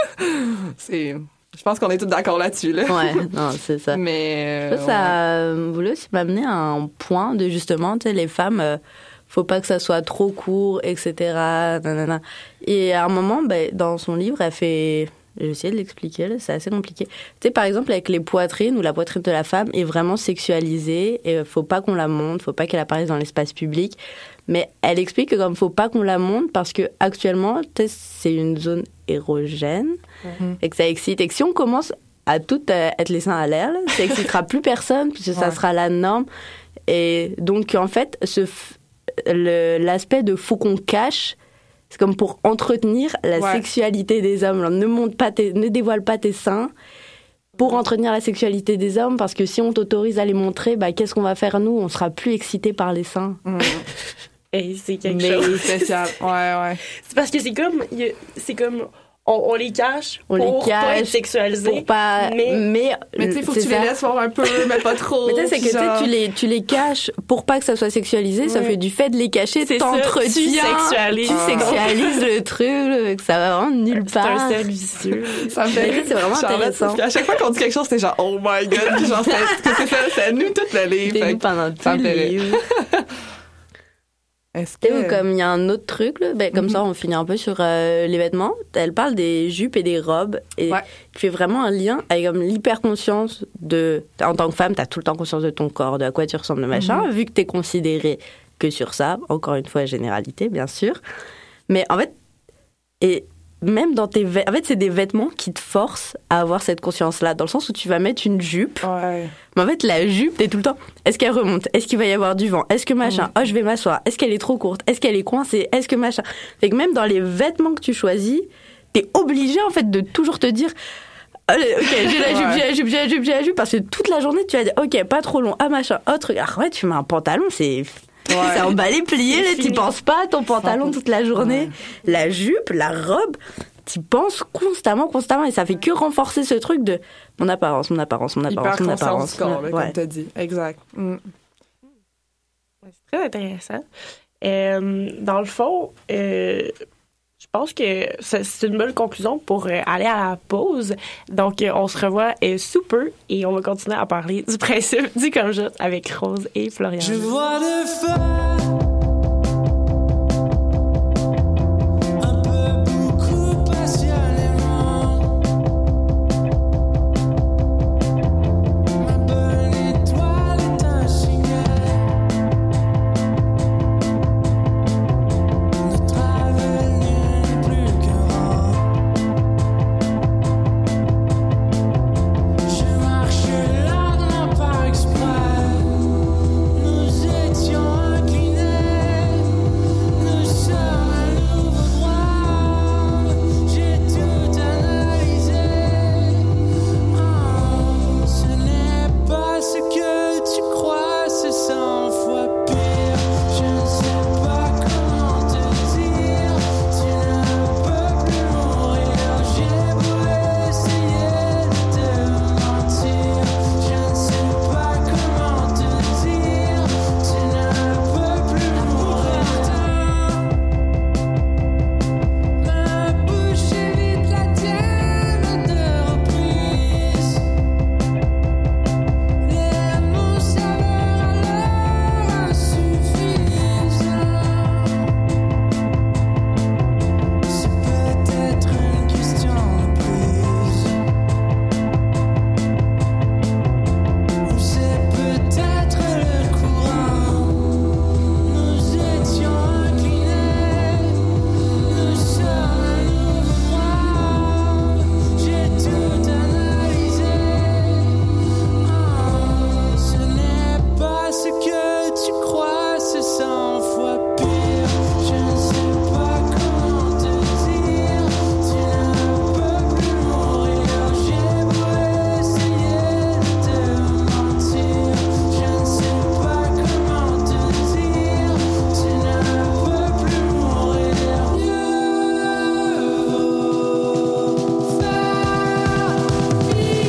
c'est... Je pense qu'on est tous d'accord là-dessus, là. Ouais, non, c'est ça. Mais... Ça, ça ouais. voulait aussi m'amener à un point de, justement, tu sais, les femmes... Euh, faut pas que ça soit trop court, et cetera. Nanana. Et à un moment, ben, dans son livre, elle fait... J'ai essayé de l'expliquer, là, c'est assez compliqué. Tu sais, par exemple, avec les poitrines, où la poitrine de la femme est vraiment sexualisée, et faut pas qu'on la montre, faut pas qu'elle apparaisse dans l'espace public. Mais elle explique que comme faut pas qu'on la montre, parce que actuellement, tu sais, c'est une zone érogène, mm-hmm. et que ça excite. Et que si on commence à tout euh, être les seins à l'air, là, ça excitera plus personne, puisque ouais. ça sera la norme. Et donc, en fait, ce, le, l'aspect de faut qu'on cache, c'est comme pour entretenir la ouais. sexualité des hommes. Alors, ne montre pas tes, ne dévoile pas tes seins pour entretenir la sexualité des hommes, parce que si on t'autorise à les montrer, bah, qu'est-ce qu'on va faire nous ? On sera plus excités par les seins. Mmh. Et c'est quelque Mais chose spécial. Ouais, ouais. C'est parce que c'est comme, c'est comme, on, on les cache on pour les cache, pas être sexualisés. Pour pas, mais, mais, mais tu sais, faut que tu ça. les laisses voir un peu, mais pas trop. Mais tu sais, c'est que genre... tu les, tu les caches pour pas que ça soit sexualisé, ouais. ça fait du fait de les cacher, c'est t'entretiens. Tu sexualises. Tu sexualises le truc, que ça va vraiment nulle part. C'est un cercle vicieux. Ça me fait c'est vraiment Charlotte, intéressant. Parce qu'à chaque fois qu'on dit quelque chose, c'est genre, oh my god, genre, c'est, c'est ça, c'est nous tout le livre. C'est nous pendant tout le livre. Est-ce Et que... comme il y a un autre truc, là, ben, comme Mm-hmm. ça on finit un peu sur euh, les vêtements. Elle parle des jupes et des robes et Ouais. tu fais vraiment un lien avec comme l'hyper-conscience de... En tant que femme, t'as tout le temps conscience de ton corps, de à quoi tu ressembles, de machin, Mm-hmm. vu que t'es considérée que sur ça. Encore une fois, généralité, bien sûr. Mais en fait, et même dans tes vêtements, en fait, c'est des vêtements qui te forcent à avoir cette conscience-là, dans le sens où tu vas mettre une jupe. Ouais. Mais en fait, la jupe, t'es tout le temps. Est-ce qu'elle remonte? Est-ce qu'il va y avoir du vent? Est-ce que machin? Oh, je vais m'asseoir. Est-ce qu'elle est trop courte? Est-ce qu'elle est coincée? Est-ce que machin? Fait que même dans les vêtements que tu choisis, t'es obligé, en fait, de toujours te dire, allez, ok, j'ai la jupe, Ouais. j'ai la jupe, j'ai la jupe, j'ai la jupe, parce que toute la journée, tu vas dire, ok, pas trop long, ah machin, autre. Ah ouais, tu mets un pantalon, c'est. Ouais. C'est emballé, plié, C'est là, t'y fini. penses pas à ton pantalon toute la journée. Ouais. La jupe, la robe, t'y penses constamment, constamment, et ça fait que renforcer ce truc de mon apparence, mon apparence, mon apparence, Hyper mon conscience apparence. du corps, là, Ouais. comme t'as dit. Exact. Mm. C'est très intéressant. Euh, dans le fond, euh, je pense que ça- c'est une bonne conclusion pour euh, aller à la pause. Donc, euh, on se revoit euh, sous peu et on va continuer à parler du principe du comme juste avec Rose et Florian. Je vois le feu. Un peu, beaucoup passionnément. Ma bonne étoile est un signal. Notre avenir n'est plus qu'un rang. Je marche là, non pas exprès. Nous étions inclinés, nous sommes à nouveau droits. J'ai tout analysé. Oh, ce n'est pas ce que tu crois, c'est cent fois pire. Je ne sais pas comment te dire, tu ne peux plus mourir. J'ai beau essayer de te mentir, je ne sais pas comment te dire, tu ne peux plus mourir. Ma bouche évite la tienne de reprise. Les mots s'avèrent alors insuffisants. C'est peut-être une question de plus. Ou c'est peut-être le courant. Nous étions inclinés, nous sommes à nouveau droits. J'ai tout analysé. Oh, ce n'est pas ce que tu crois, c'est cent fois pire. Je ne sais pas comment te dire, tu ne peux plus mourir. J'ai beau essayer de te mentir, je ne sais pas comment te dire, tu ne peux plus mourir. Mieux vaut faire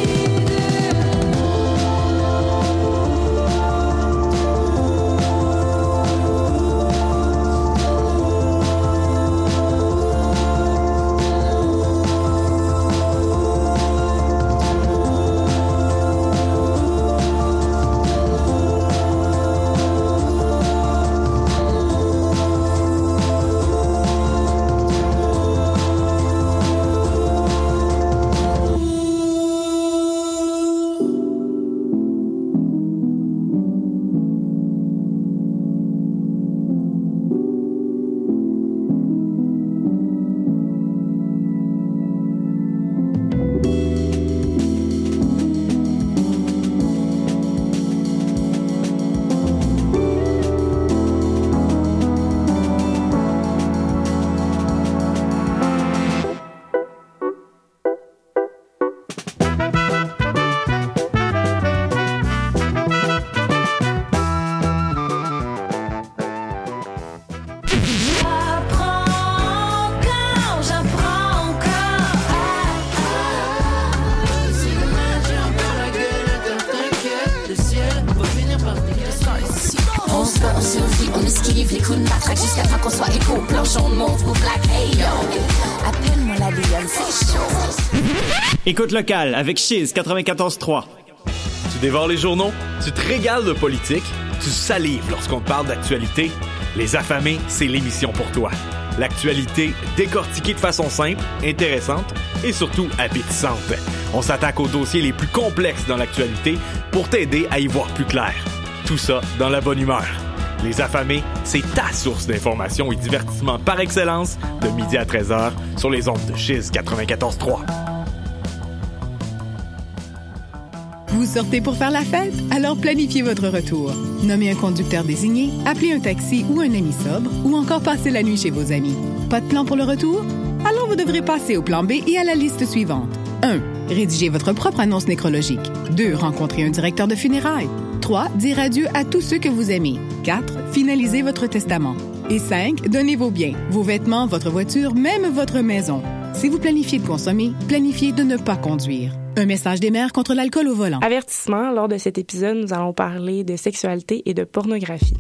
J'apprends encore, j'apprends encore. Si demain j'ai encore la gueule, attends, t'inquiète, le ciel va finir par dégager. On se bat, on survit, on esquive les coups de matraque jusqu'à temps qu'on soit égaux. Blanche, on monte au black, hey yo. Appelle-moi la Lyon, c'est chaud. Écoute locale avec Chiz quatre-vingt-quatorze trois. Tu dévores les journaux, tu te régales de politique, tu salives lorsqu'on te parle d'actualité. Les Affamés, c'est l'émission pour toi. L'actualité décortiquée de façon simple, intéressante et surtout appétissante. On s'attaque aux dossiers les plus complexes dans l'actualité pour t'aider à y voir plus clair. Tout ça dans la bonne humeur. Les Affamés, c'est ta source d'information et divertissement par excellence de midi à treize heures sur les ondes de Chiz quatre-vingt-quatorze trois. Vous sortez pour faire la fête? Alors planifiez votre retour. Nommez un conducteur désigné, appelez un taxi ou un ami sobre, ou encore passez la nuit chez vos amis. Pas de plan pour le retour? Alors vous devrez passer au plan B et à la liste suivante. un. Rédigez votre propre annonce nécrologique. deux. Rencontrer un directeur de funérailles. trois. Dire adieu à tous ceux que vous aimez. quatre. Finalisez votre testament. Et cinq. Donnez vos biens, vos vêtements, votre voiture, même votre maison. Si vous planifiez de consommer, planifiez de ne pas conduire. Un message des maires contre l'alcool au volant. Avertissement, lors de cet épisode, nous allons parler de sexualité et de pornographie.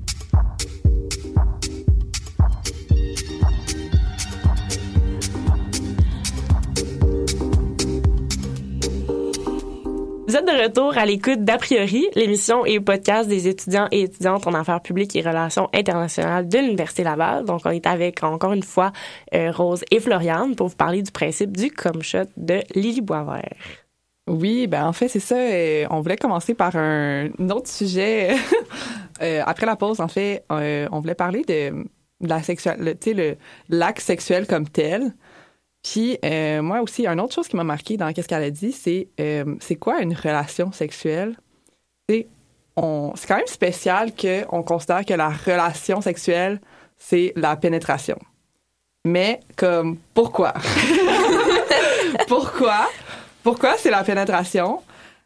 Vous êtes de retour à l'écoute d'A priori, l'émission et podcast des étudiants et étudiantes en affaires publiques et relations internationales de l'Université Laval. Donc, on est avec, encore une fois, euh, Rose et Floriane pour vous parler du principe du cum shot de Lily Boisvert. Oui, ben en fait, c'est ça. Euh, on voulait commencer par un, un autre sujet. euh, après la pause, en fait, euh, on voulait parler de, de la sexualité, tu sais, le, l'acte sexuel comme tel. Puis, euh, moi aussi, une autre chose qui m'a marqué dans ce qu'elle a dit, c'est euh, c'est quoi une relation sexuelle? C'est, on, c'est quand même spécial qu'on considère que la relation sexuelle, c'est la pénétration. Mais, comme, pourquoi? Pourquoi? Pourquoi c'est la pénétration?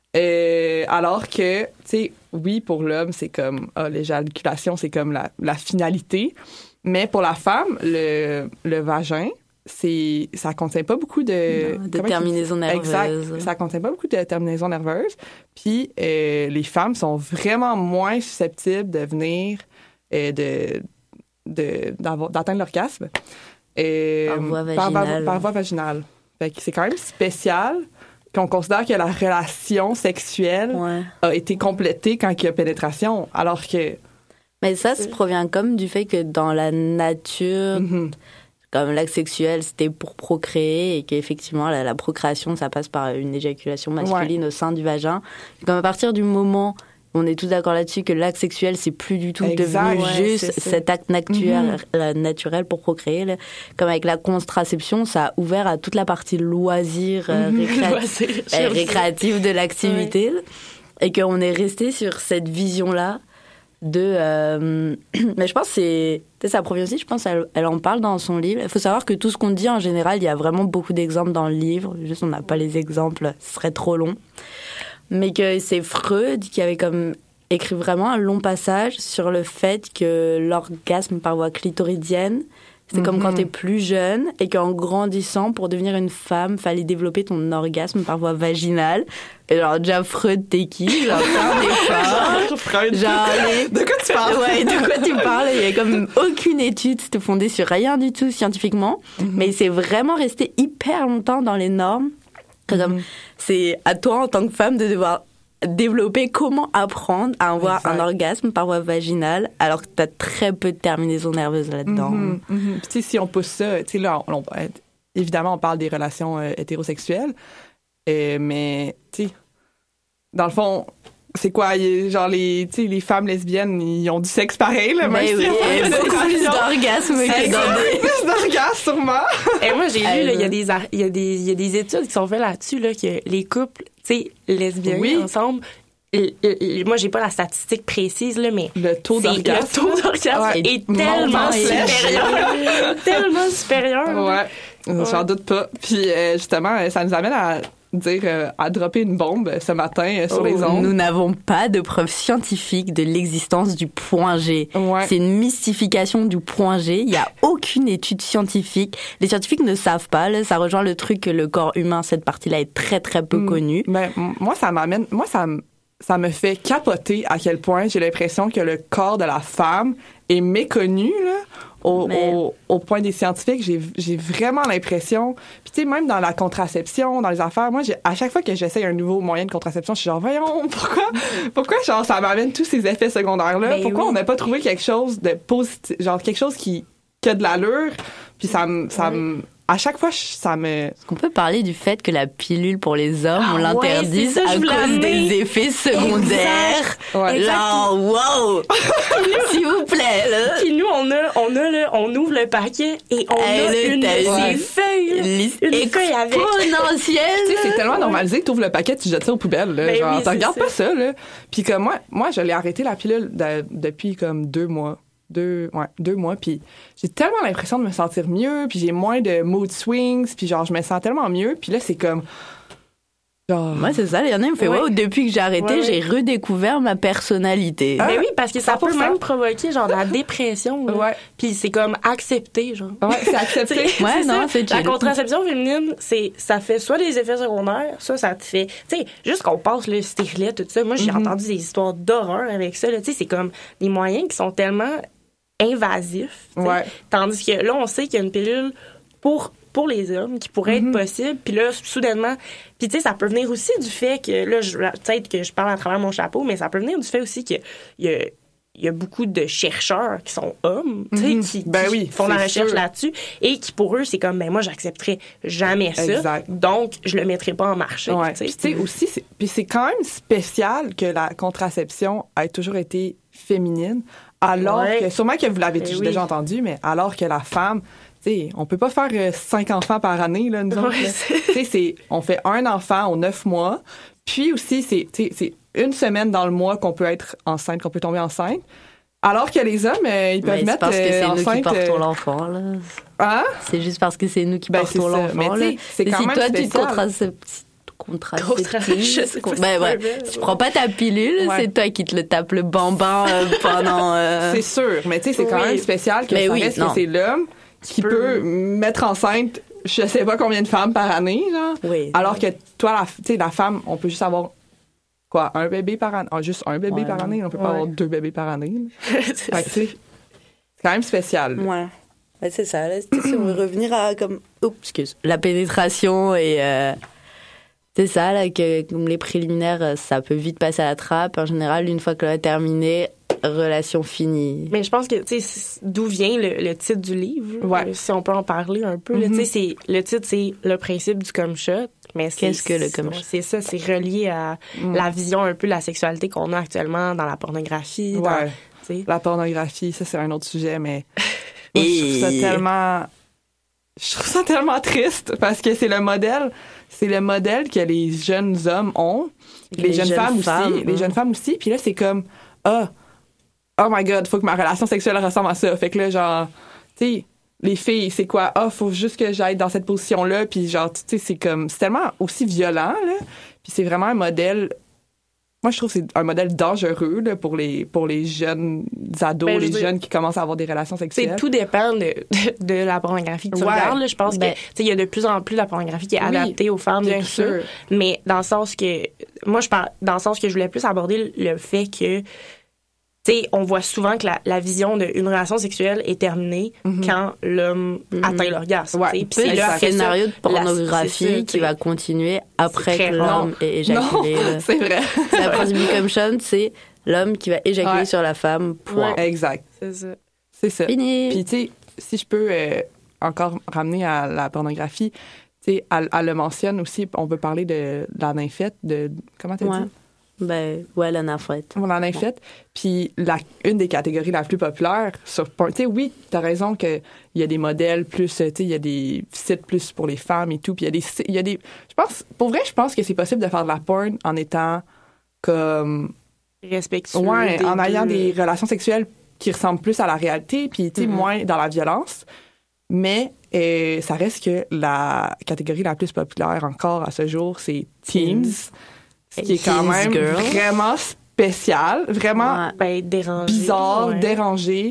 Euh, alors que, tu sais, oui, pour l'homme, c'est comme, ah, l'éjaculation, c'est comme la, la finalité. Mais pour la femme, le, le vagin, c'est, ça contient pas beaucoup de... Non, de terminaisons nerveuses. Exact. Ça contient pas beaucoup de terminaisons nerveuses. Puis, euh, les femmes sont vraiment moins susceptibles de venir, euh, de, de, d'avoir, d'atteindre l'orgasme. Euh, par voie par, vaginale. par, par voie vaginale. Fait que c'est quand même spécial qu'on considère que la relation sexuelle Ouais. a été complétée quand il y a pénétration, alors que... Mais ça, ça provient comme du fait que dans la nature, Mm-hmm. comme l'acte sexuel, c'était pour procréer et qu'effectivement, la, la procréation, ça passe par une éjaculation masculine au sein du vagin. Et comme à partir du moment, on est tous d'accord là-dessus, que l'acte sexuel, c'est plus du tout Exact. devenu Ouais, juste c'est ça. cet acte naturel, Mm-hmm. euh, naturel pour procréer. Là. Comme avec la contraception, ça a ouvert à toute la partie loisir, euh, récréa- Loisir, euh, je récréative de l'activité. là. Et qu'on est resté sur cette vision-là de... euh, mais je pense que c'est... Tu sais, ça provient aussi, je pense, elle, elle en parle dans son livre. Il faut savoir que tout ce qu'on dit, en général, il y a vraiment beaucoup d'exemples dans le livre. Juste, on n'a pas les exemples, ce serait trop long. Mais que c'est Freud qui avait comme écrit vraiment un long passage sur le fait que l'orgasme par voie clitoridienne, c'est comme quand t'es plus jeune et qu'en grandissant, pour devenir une femme, fallait développer ton orgasme par voie vaginale. Et alors, déjà, Freud, t'es qui? Genre, fais un effort. Freud. Genre, les... De quoi tu parles? Ouais, de quoi tu parles? Il y a comme aucune étude, c'était fondé sur rien du tout scientifiquement. Mm-hmm. Mais c'est vraiment resté hyper longtemps dans les normes. Mm-hmm. Comme, c'est à toi, en tant que femme, de devoir développer comment apprendre à avoir exact. Un orgasme par voie vaginale alors que tu as très peu de terminaisons nerveuses là-dedans. Mm-hmm, mm-hmm. Puis, tu sais, si on pousse ça, tu sais, là, on, on, évidemment, on parle des relations euh, hétérosexuelles, euh, mais, tu sais, dans le fond, c'est quoi, y, genre, les, tu sais, les femmes lesbiennes, ils ont du sexe pareil, là, mais oui, si et beaucoup plus d'orgasme que dans des... plus d'orgasme, sûrement! Et moi, j'ai lu, il y a des, il y a des, il y a des études qui sont faites là-dessus, là, que les couples, tu sais, lesbiens oui. ensemble, l- l- moi, j'ai pas la statistique précise, là, mais le taux d'orgasme, le taux d'orgasme ouais. est tellement supérieur. tellement supérieur. Ouais, ouais. J'en doute pas. Puis, euh, justement, ça nous amène à dire euh, à dropper une bombe ce matin euh, sur oh, les ondes. Nous n'avons pas de preuves scientifiques de l'existence du point G. Ouais. C'est une mystification du point G. Il n'y a aucune étude scientifique. Les scientifiques ne savent pas. Là, ça rejoint le truc que le corps humain, cette partie-là, est très, très peu mmh. connue. Ben, moi, ça m'amène... Moi, ça, ça me fait capoter à quel point j'ai l'impression que le corps de la femme est méconnu, là, au, Mais- au, au point des scientifiques, j'ai, j'ai vraiment l'impression... Puis tu sais, même dans la contraception, dans les affaires, moi, j'ai, à chaque fois que j'essaye un nouveau moyen de contraception, je suis genre, voyons, pourquoi, pourquoi genre, ça m'amène tous ces effets secondaires-là? Ben pourquoi oui. on n'a pas trouvé quelque chose de positif, genre quelque chose qui, qui a de l'allure? Puis ça me... Ça me à chaque fois, je- ça me... On peut parler du fait que la pilule pour les hommes, on Ah ouais, l'interdise c'est ça, je à voulais cause amener. des effets secondaires. Ouais. Là, wow! S'il vous plaît, là. Puis nous, on a, on a le, on ouvre le paquet et on Hey, a là, une de t'as ces une- feuilles. Une liste Une feuille avec. exponentielle. Tu sais, c'est tellement normalisé, tu ouvres le paquet, tu jettes ça aux poubelles. Là, Ben genre, oui, tu c'est regardes ça. pas ça. Là. Puis comme moi, moi, je l'ai arrêté la pilule de- depuis comme deux mois. Deux, ouais, deux mois. Puis j'ai tellement l'impression de me sentir mieux. Puis j'ai moins de mood swings. Puis genre, je me sens tellement mieux. Puis là, c'est comme... Genre... Moi, c'est ça. Il y en a qui me fait, Ouais. wow, depuis que j'ai arrêté, Ouais, ouais. j'ai redécouvert ma personnalité. Ah, Mais oui, parce que ça cent pour peut cent. même provoquer genre de la dépression. là. Ouais. Puis c'est comme accepté, genre. Ouais, c'est accepté. Ouais, C'est non, ça. c'est La chill. contraception féminine, c'est ça fait soit des effets secondaires, soit ça te fait, tu sais, juste qu'on passe le stérilet, tout ça. Moi, j'ai Mhm. entendu des histoires d'horreur avec ça. là. Tu sais, c'est comme des moyens qui sont tellement invasifs. tu sais. Ouais. Tandis que là, on sait qu'il y a une pilule pour pour les hommes qui pourrait Mhm. être possible. Puis là, soudainement, puis tu sais, ça peut venir aussi du fait que là, je- peut-être que je parle à travers mon chapeau, mais ça peut venir du fait aussi qu'il y a il y a beaucoup de chercheurs qui sont hommes, tu sais, Mhm. qui, Ben qui oui, font la c'est recherche sûr. là-dessus et qui, pour eux, c'est comme, ben moi, j'accepterais jamais ça. Exact. Donc, je le mettrai pas en marché. Ouais. tu sais. Puis tu sais aussi, c'est, puis c'est quand même spécial que la contraception ait toujours été féminine, alors Ouais. que, sûrement que vous l'avez Eh déjà oui. déjà entendu, mais alors que la femme, tu sais, on peut pas faire euh, cinq enfants par année, là, nous autres, Ouais, là. c'est- Tu sais, c'est, on fait un enfant aux neuf mois, puis aussi, c'est, tu sais, c'est une semaine dans le mois qu'on peut être enceinte, qu'on peut tomber enceinte. Alors que les hommes, euh, ils peuvent Mais c'est mettre parce que euh, c'est nous qui enceinte, portons euh, l'enfant, là. hein? C'est juste parce que c'est nous qui Ben, portons c'est ça. l'enfant, Mais tu là. sais, c'est Et quand si même toi, tu te spécial. contraceptives, Contra- je contraceptives, sais pas ben si ouais, c'est vrai. si tu prends pas ta pilule, Ouais. c'est toi qui te le tapes le bambin euh, pendant... euh, C'est sûr, mais tu sais, c'est quand Oui. même spécial que Mais ça oui, reste non. que c'est l'homme qui peut- peut mettre enceinte je sais pas combien de femmes par année, genre. Oui. Alors que toi, la, tu sais, la femme, on peut juste avoir quoi, un bébé par année, ah, juste un bébé Ouais. par année, on peut pas Ouais. avoir deux bébés par année. là. C'est Fait que, tu sais, c'est quand même spécial. Ouais. Ben, c'est ça. Là, c'est- si on veut revenir à comme, oups, excuse, la pénétration et euh, c'est ça là que comme les préliminaires, euh, ça peut vite passer à la trappe. En général, une fois que l'on a terminé, relation finie. Mais je pense que, tu sais, c'est- d'où vient le, le titre du livre, Ouais. euh, si on peut en parler un peu. là, Mhm. tu sais, c'est le titre, c'est le principe du cum shot. Mais c'est- Qu'est-ce que le cum shot? C'est ça, c'est relié à Mm. la vision un peu de la sexualité qu'on a actuellement dans la pornographie. dans- Ouais. tu sais. La pornographie, ça, c'est un autre sujet, mais moi, je trouve ça Et- tellement... Je trouve ça tellement triste parce que c'est le modèle, c'est le modèle que les jeunes hommes ont, les, Les jeunes, jeunes femmes, femmes, aussi, les hein. jeunes femmes aussi. Puis là, c'est comme, ah, oh my god, faut que ma relation sexuelle ressemble à ça. Fait que là, genre, tu sais, les filles, c'est quoi? Ah, faut juste que j'aille dans cette position-là. Puis genre, tu sais, c'est comme, c'est tellement aussi violent, là. Puis c'est vraiment un modèle. Moi, je trouve que c'est un modèle dangereux là, pour les pour les jeunes ados, Ben, je les veux dire, jeunes qui commencent à avoir des relations Tu sais, sexuelles. tout dépend de, de, de la pornographie que tu Ouais. regardes. là. Je pense Ben- que, tu sais, il y a de plus en plus de la pornographie qui est Oui, adaptée aux femmes et bien tout sûr. ça. Mais dans le sens que, moi, je parle, dans le sens que je voulais plus aborder le fait que, tu sais, on voit souvent que la, la vision d'une relation sexuelle est terminée Mhm. quand l'homme Mhm. atteint l'orgasme. Ouais. tu sais. Puis C'est c'est le là, après ça, scénario de la- pornographie c'est ça, tu qui sais. va continuer après C'est que très l'homme rare. ait éjaculé. Non, là. c'est vrai. La principe du cum shot, c'est l'homme qui va éjaculer Ouais. sur la femme, point. Ouais. Exact. C'est ça. C'est ça. Fini. Puis, tu sais, si je peux euh, encore ramener à la pornographie, tu sais, elle, elle le mentionne aussi, on peut parler de, de la nymphette, de. Comment t'as Ouais. dit? Ben, ouais, la nymphette. La nymphette. Puis, la, une des catégories la plus populaire sur Porn. Tu sais, oui, t'as raison qu'il y a des modèles plus. Tu sais, il y a des sites plus pour les femmes et tout. Puis, il y a des. Il y a des je pense. Pour vrai, je pense que c'est possible de faire de la porn en étant comme. Respectueux. Ouais, des en ayant deux. des relations sexuelles qui ressemblent plus à la réalité, puis tu sais, Mhm. moins dans la violence. Mais euh, ça reste que la catégorie la plus populaire encore à ce jour, c'est teens, ce qui est quand Teens même girl. vraiment spécial, vraiment Ouais. Ben, dérangé. bizarre, ouais. dérangé.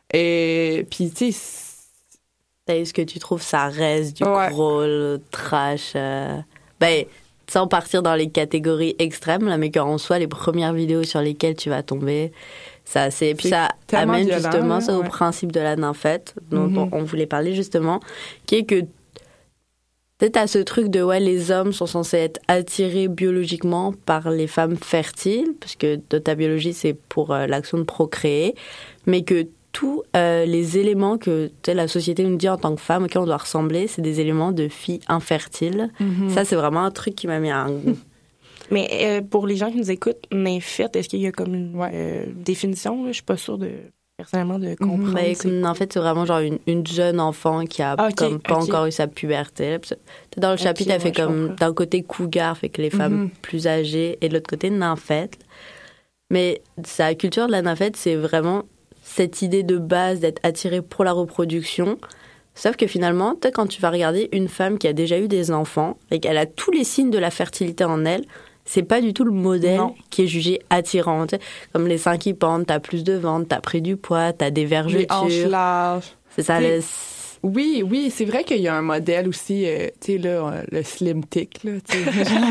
Et puis tu sais, Est-ce que tu trouves ça reste du Ouais. gros le trash? euh, Ben, sans partir dans les catégories extrêmes, là, mais qu'en soi, les premières vidéos sur lesquelles tu vas tomber, ça, c'est, puis ça amène violent, justement ça ouais. au principe de la nymphette, dont mm-hmm. on, on voulait parler justement, qui est que peut-être à ce truc de, ouais, les hommes sont censés être attirés biologiquement par les femmes fertiles, parce que de ta biologie, c'est pour euh, l'action de procréer, mais que tous euh, les éléments que la société nous dit en tant que femme auxquels on doit ressembler, c'est des éléments de filles infertiles. Mm-hmm. Ça, c'est vraiment un truc qui m'a mis un... Mais euh, pour les gens qui nous écoutent, nymphette, est-ce qu'il y a comme une ouais. euh, définition? Je suis pas sûre de... personnellement de comprendre. Mm-hmm. Ben, en fait, c'est vraiment genre une, une jeune enfant qui a okay, comme pas okay. encore eu sa puberté. Dans le okay, chapitre, elle fait comme d'un côté cougar, fait que les femmes mm-hmm. plus âgées, et de l'autre côté nymphette. Mais sa culture de la nymphette, c'est vraiment cette idée de base d'être attirée pour la reproduction. Sauf que finalement, quand tu vas regarder une femme qui a déjà eu des enfants et qu'elle a tous les signes de la fertilité en elle, c'est pas du tout le modèle non. qui est jugé attirant. Tu sais, comme les seins qui pendent, t'as plus de ventre, t'as pris du poids, t'as des vergetures. Les hanches larges. C'est ça. Le... Oui, oui, c'est vrai qu'il y a un modèle aussi, euh, tu sais, là, le slim tick, là, tu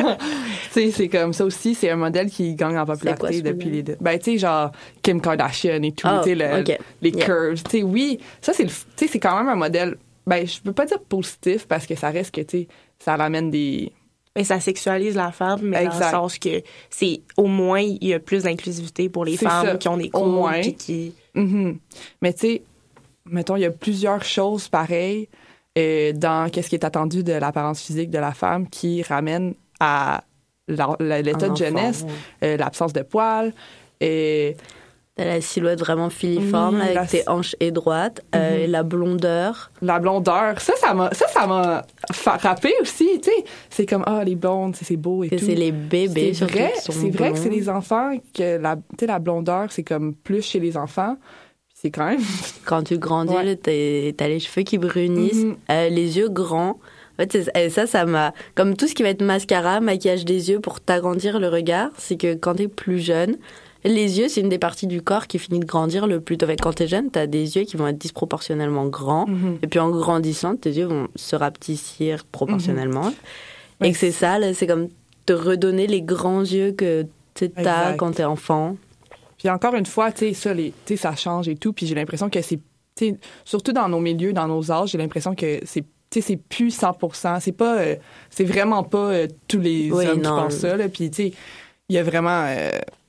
sais, c'est comme ça aussi, c'est un modèle qui gagne en popularité depuis les deux. Ben, tu sais, genre Kim Kardashian et tout, oh, tu sais, okay. les yeah. curves, tu sais, oui, ça, c'est, tu sais, c'est quand même un modèle, ben, je peux pas dire positif parce que ça reste que, tu sais, ça ramène des... Mais ça sexualise la femme, mais exact. Dans le sens que c'est au moins, il y a plus d'inclusivité pour les c'est femmes ça. Qui ont des cours, puis qui... Mm-hmm. Mais tu sais, mettons, il y a plusieurs choses pareilles euh, dans qu'est-ce qui est attendu de l'apparence physique de la femme qui ramène à la, la, l'état Un de enfant, jeunesse, ouais. euh, l'absence de poils. Et... T'as la silhouette vraiment filiforme, mmh, là, avec la... tes hanches étroites, mmh. euh, la blondeur. La blondeur. Ça, ça m'a, ça, ça m'a frappé aussi, tu sais. C'est comme, ah, les blondes, c'est, c'est beau et que tout. C'est les bébés, c'est vrai, qui sont C'est vrai blonds. Que c'est les enfants, que la, tu sais, la blondeur, c'est comme plus chez les enfants. C'est quand même... Quand tu grandis, ouais. là, t'as les cheveux qui brunissent, mmh. euh, les yeux grands. En fait, ça, ça m'a... Comme tout ce qui va être mascara, maquillage des yeux pour t'agrandir le regard, c'est que quand t'es plus jeune... Les yeux, c'est une des parties du corps qui finit de grandir le plus tôt. Quand t'es jeune, t'as des yeux qui vont être disproportionnellement grands. Mm-hmm. Et puis en grandissant, tes yeux vont se rapetissir proportionnellement. Mm-hmm. Et que c'est ça, là, c'est comme te redonner les grands yeux que t'as quand t'es enfant. Puis encore une fois, tu sais, ça, les, tu sais, ça change et tout. Puis j'ai l'impression que c'est... tu sais, surtout dans nos milieux, dans nos âges, j'ai l'impression que c'est... Tu sais, c'est plus cent pour cent. C'est pas... Euh, c'est vraiment pas euh, tous les oui, hommes non. qui pensent ça, là. Puis, tu sais, il y a vraiment... Euh,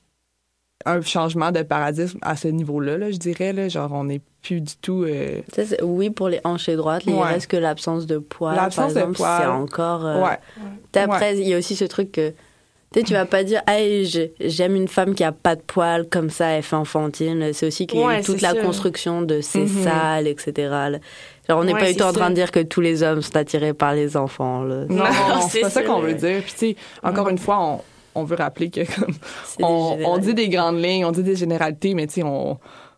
un changement de paradigme à ce niveau-là, là, je dirais. Là, genre, on n'est plus du tout... Euh... C'est, oui, pour les hanches droites, ouais. il reste que l'absence de poils, l'absence par exemple, de poils. C'est encore... Euh... Ouais. Après, il ouais. y a aussi ce truc que... Tu sais, tu vas pas dire « Hey, j'aime une femme qui a pas de poils, comme ça, elle fait enfantine. » C'est aussi qu'il y a ouais, toute la sûr. construction de c'est mm-hmm. sale, et cetera. Là. Genre, on n'est ouais, pas du tout en train de dire que tous les hommes sont attirés par les enfants. Là. Non, non c'est, c'est pas ça qu'on veut dire. Puis, tu sais, encore ouais. une fois, on... on veut rappeler que comme on, on dit des grandes lignes, on dit des généralités, mais tu sais, on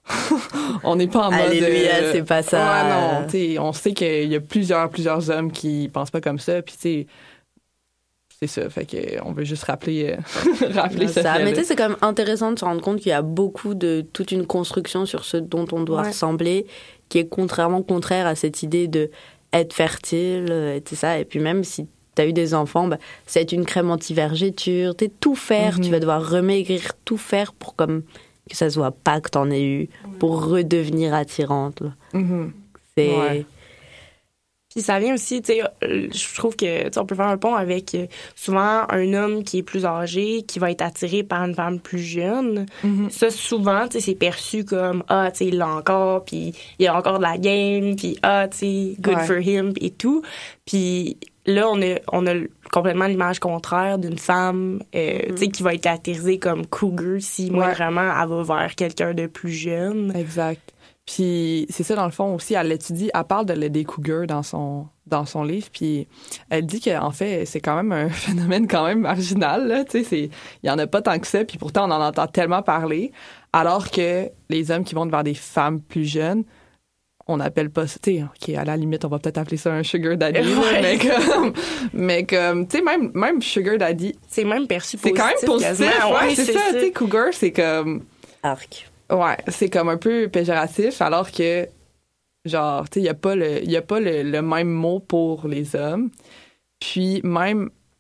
on n'est pas en mode... Alléluia, euh, c'est pas ça. Ouais, non, tu sais, on sait qu'il y a plusieurs, plusieurs hommes qui pensent pas comme ça, puis tu sais, c'est ça, fait qu'on veut juste rappeler, euh, rappeler ça. ça. Mais tu sais, c'est quand même intéressant de se rendre compte qu'il y a beaucoup de... toute une construction sur ce dont on doit ouais. ressembler, qui est contrairement contraire à cette idée de être fertile, et tout ça, et puis même si t'as eu des enfants, bah, ça va être une crème anti-vergéture, t'es tout faire, mm-hmm. tu vas devoir remaigrir, tout faire pour comme que ça se voit pas que t'en aies eu, pour redevenir attirante. Mm-hmm. C'est... Ouais. Puis ça vient aussi, tu sais, je trouve que on peut faire un pont avec euh, souvent un homme qui est plus âgé, qui va être attiré par une femme plus jeune. Mm-hmm. Ça, souvent, tu sais, c'est perçu comme « Ah, tu sais, il l'a encore, puis il a encore de la game, puis ah, tu sais, good ouais. for him, et tout. » Puis là, on a, on a complètement l'image contraire d'une femme euh, mm. tu sais, qui va être attirisée comme cougar si, moi, ouais. vraiment, elle va vers quelqu'un de plus jeune. Exact. Puis c'est ça, dans le fond, aussi, elle l'étudie, elle parle de des cougars dans son, dans son livre, puis elle dit qu'en fait, c'est quand même un phénomène quand même marginal, là, tu sais, il y en a pas tant que ça, puis pourtant, on en entend tellement parler, alors que les hommes qui vont vers des femmes plus jeunes, on appelle pas ça, tu sais, OK, à la limite, on va peut-être appeler ça un sugar daddy, ouais. mais comme, mais comme, tu sais, même, même sugar daddy... C'est même perçu positif. C'est quand même positif, ouais, ouais, c'est, c'est ça, tu sais, cougar, c'est comme... Arc. Ouais, c'est comme un peu péjoratif, alors que, genre, tu sais, il n'y a pas, le, y a pas le, le même mot pour les hommes. Puis même, tu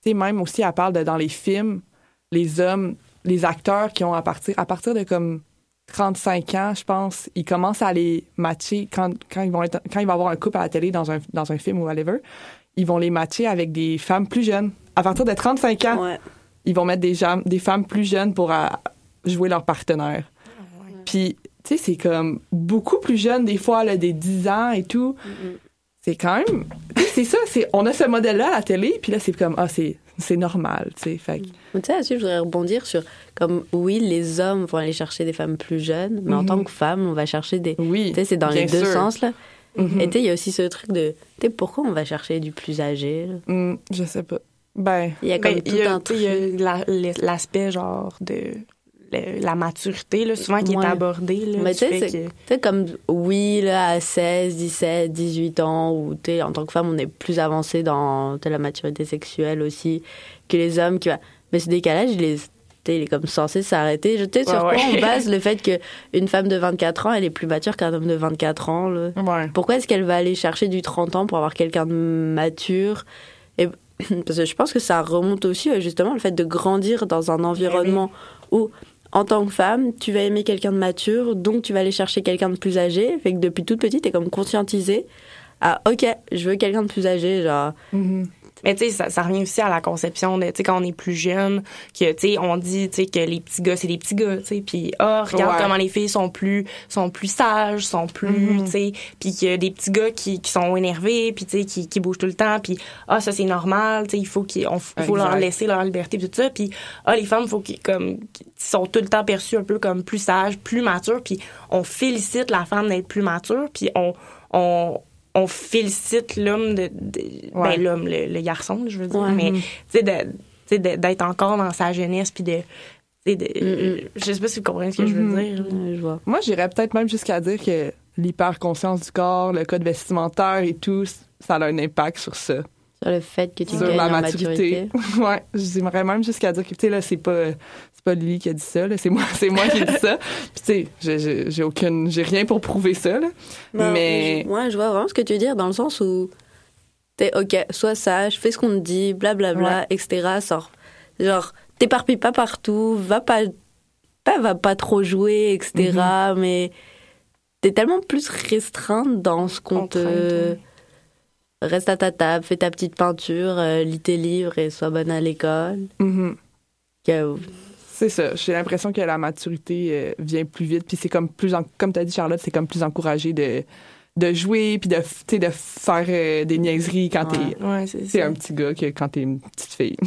tu sais, même aussi, elle parle de dans les films, les hommes, les acteurs qui ont à partir, à partir de comme trente-cinq ans, je pense, ils commencent à les matcher quand, quand ils vont être, quand il va y avoir un couple à la télé dans un, dans un film ou whatever, ils vont les matcher avec des femmes plus jeunes. À partir de trente-cinq ans, Ouais. ils vont mettre des, jam- des femmes plus jeunes pour euh, jouer leur partenaire. Puis, tu sais, c'est comme beaucoup plus jeune, des fois, là, des dix ans et tout. Mm-hmm. C'est quand même... tu sais, c'est ça, c'est, on a ce modèle-là à la télé, puis là, c'est comme, ah, c'est, c'est normal, tu sais. Fait que- Mais tu sais, là-dessus, je voudrais rebondir sur, comme, oui, les hommes vont aller chercher des femmes plus jeunes, mais en Mhm. tant que femme, on va chercher des... Oui, Tu sais, c'est dans bien les deux sûr. sens, là. Mhm. Et tu sais, il y a aussi ce truc de, tu sais, pourquoi on va chercher du plus âgé, là? Hum, je sais pas. Ben, Il y a comme Ben, tout il y a, un tu truc. sais, il y a la- l'aspect genre de le- la maturité, là, souvent qui Ouais. est abordée. Là, Mais du tu sais, fait c'est- que- Tu sais, comme, oui, là, à seize, dix-sept, dix-huit ans, où, tu sais, en tant que femme, on est plus avancé dans, tu sais, la maturité sexuelle aussi, que les hommes qui va... Mais ce décalage, il est, tu sais, il est comme censé s'arrêter. Je- Tu sais, sur Ouais, quoi ouais. on base le fait qu'une femme de vingt-quatre ans, elle est plus mature qu'un homme de vingt-quatre ans, là? ouais. Pourquoi est-ce qu'elle va aller chercher du trente ans pour avoir quelqu'un de mature? Et, parce que je pense que ça remonte aussi, euh, justement, le fait de grandir dans un environnement où, en tant que femme, tu vas aimer quelqu'un de mature, donc tu vas aller chercher quelqu'un de plus âgé. Fait que depuis toute petite, t'es comme conscientisée à « OK, je veux quelqu'un de plus âgé, genre... Mhm. Mais tu sais, ça, ça revient aussi à la conception de, tu sais, quand on est plus jeune, que, tu sais, on dit, tu sais, que les petits gars, c'est des petits gars, tu sais, puis ah, regarde Ouais. comment les filles sont plus, sont plus sages, sont plus, Mhm. tu sais, puis qu'il y a des petits gars qui, qui sont énervés, puis tu sais, qui, qui bougent tout le temps, puis ah, ça c'est normal, tu sais, il faut qu'ils, on, il faut leur Exact. laisser leur liberté, puis tout ça, puis ah, les femmes, faut qu'ils, comme, qu'ils sont tout le temps perçues un peu comme plus sages, plus matures, puis on félicite la femme d'être plus mature, puis on, on on félicite l'homme de, de Ouais. ben l'homme le, le garçon je veux dire Ouais. mais tu sais de- tu sais, de- d'être encore dans sa jeunesse puis de, tu sais, de Mm-mm. je sais pas si vous comprenez ce que je Mhm. veux dire là. Ouais, je vois. Moi, j'irais peut-être même jusqu'à dire que l'hyperconscience du corps, le code vestimentaire et tout, ça a un impact sur ça. Sur le fait que tu Sur gagnes ma en maturité. maturité. Ouais, j'aimerais même jusqu'à dire que, tu sais, là, c'est pas, c'est pas Lily qui a dit ça, là, c'est moi, c'est moi qui ai dit ça. Puis, tu sais, j'ai- j'ai j'ai aucune, j'ai rien pour prouver ça, là. Ben, Mais, je- Ouais, je vois vraiment ce que tu veux dire, dans le sens où t'es OK, sois sage, fais ce qu'on te dit, blablabla, Ouais. et cetera. Sors. Genre, t'éparpilles pas partout, va pas, pas, va pas trop jouer, et cetera. Mm-hmm. Mais t'es tellement plus restreinte dans ce qu'on te. Contrainte, ouais. Reste à ta table, fais ta petite peinture, euh, lis tes livres et sois bonne à l'école. mhm. Que- C'est ça. J'ai l'impression que la maturité euh, vient plus vite. Puis c'est comme plus, en- comme tu as dit, Charlotte, c'est comme plus encouragé de, de jouer puis de, f- tu sais, de faire euh, des niaiseries quand Ouais. t'es, ouais c'est t'es ça un petit gars que quand t'es une petite fille.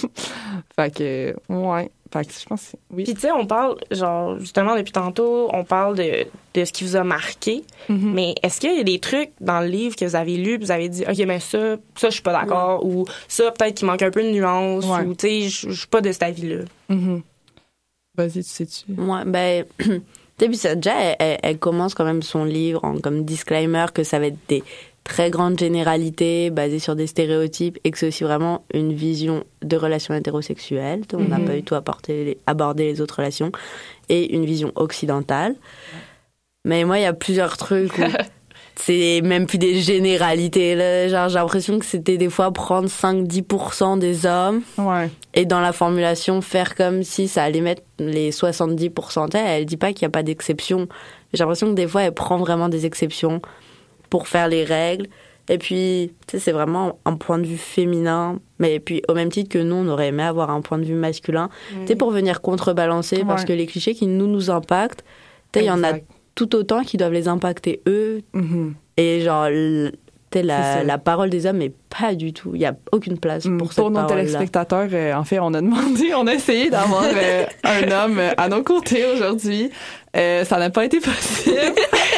Fait que, ouais. Fait que je pense que oui. puis tu sais on parle genre justement depuis tantôt on parle de de ce qui vous a marqué Mhm. mais est-ce qu'il y a des trucs dans le livre que vous avez lu puis vous avez dit OK mais ça ça je suis pas d'accord ou ça peut-être qu'il manque un peu de nuance Ouais. ou tu sais je je suis pas de cet avis là Mhm. Vas-y, tu sais-tu. Ouais, ben, tu sais, puis ça, déjà, elle, elle- elle commence quand même son livre en comme disclaimer que ça va être des très grandes généralités basées sur des stéréotypes et que c'est aussi vraiment une vision de relations hétérosexuelles. On n'a Mhm. pas du tout apporté les- abordé les autres relations et une vision occidentale. Mais moi, il y a plusieurs trucs où c'est même plus des généralités. Là. Genre, j'ai l'impression que c'était des fois prendre cinq à dix pour cent des hommes Ouais. et dans la formulation, faire comme si ça allait mettre les soixante-dix pour cent. Elle dit pas qu'il n'y a pas d'exception. J'ai l'impression que des fois, elle prend vraiment des exceptions pour faire les règles. Et puis, tu sais, c'est vraiment un point de vue féminin. Mais puis, au même titre que nous, on aurait aimé avoir un point de vue masculin. Tu sais, pour venir contrebalancer, parce Ouais. que les clichés qui nous, nous impactent, tu sais, il y en a Exact. tout autant qui doivent les impacter eux. Mhm. Et genre, l- tu sais, C'est la, ça. la parole des hommes n'est pas du tout. Il n'y a aucune place Mm, pour Pour, cette nos parole-là. téléspectateurs, euh, en fait, on a demandé, on a essayé d'avoir euh, un homme euh, à nos côtés aujourd'hui. Euh, ça n'a pas été possible.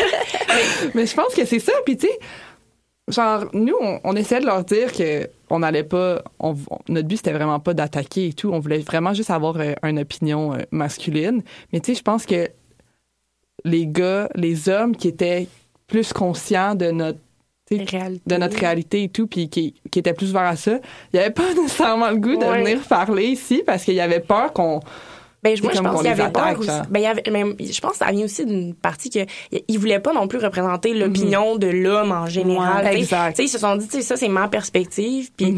Mais je pense que c'est ça. Puis tu sais, genre, nous, on, on essayait de leur dire que on n'allait pas... On, on- notre but, c'était vraiment pas d'attaquer et tout. On voulait vraiment juste avoir euh, une opinion euh, masculine. Mais tu sais, je pense que les gars, les hommes qui étaient plus conscients de notre tu sais, réalité de notre réalité et tout, puis qui, qui était plus ouvert à ça. Il n'y avait pas nécessairement le goût de Ouais. venir parler ici parce qu'il y avait peur qu'on... Ben, je- moi, C'est je comme pense qu'on qu'il y les avait peur attaque, aussi. là. Ben, il y avait, même, je pense que ça vient aussi d'une partie que ils voulaient pas non plus représenter l'opinion de l'homme en général. Ouais, Tu sais, exact. tu sais, ils se sont dit, tu sais, ça, c'est ma perspective. Puis, Mhm.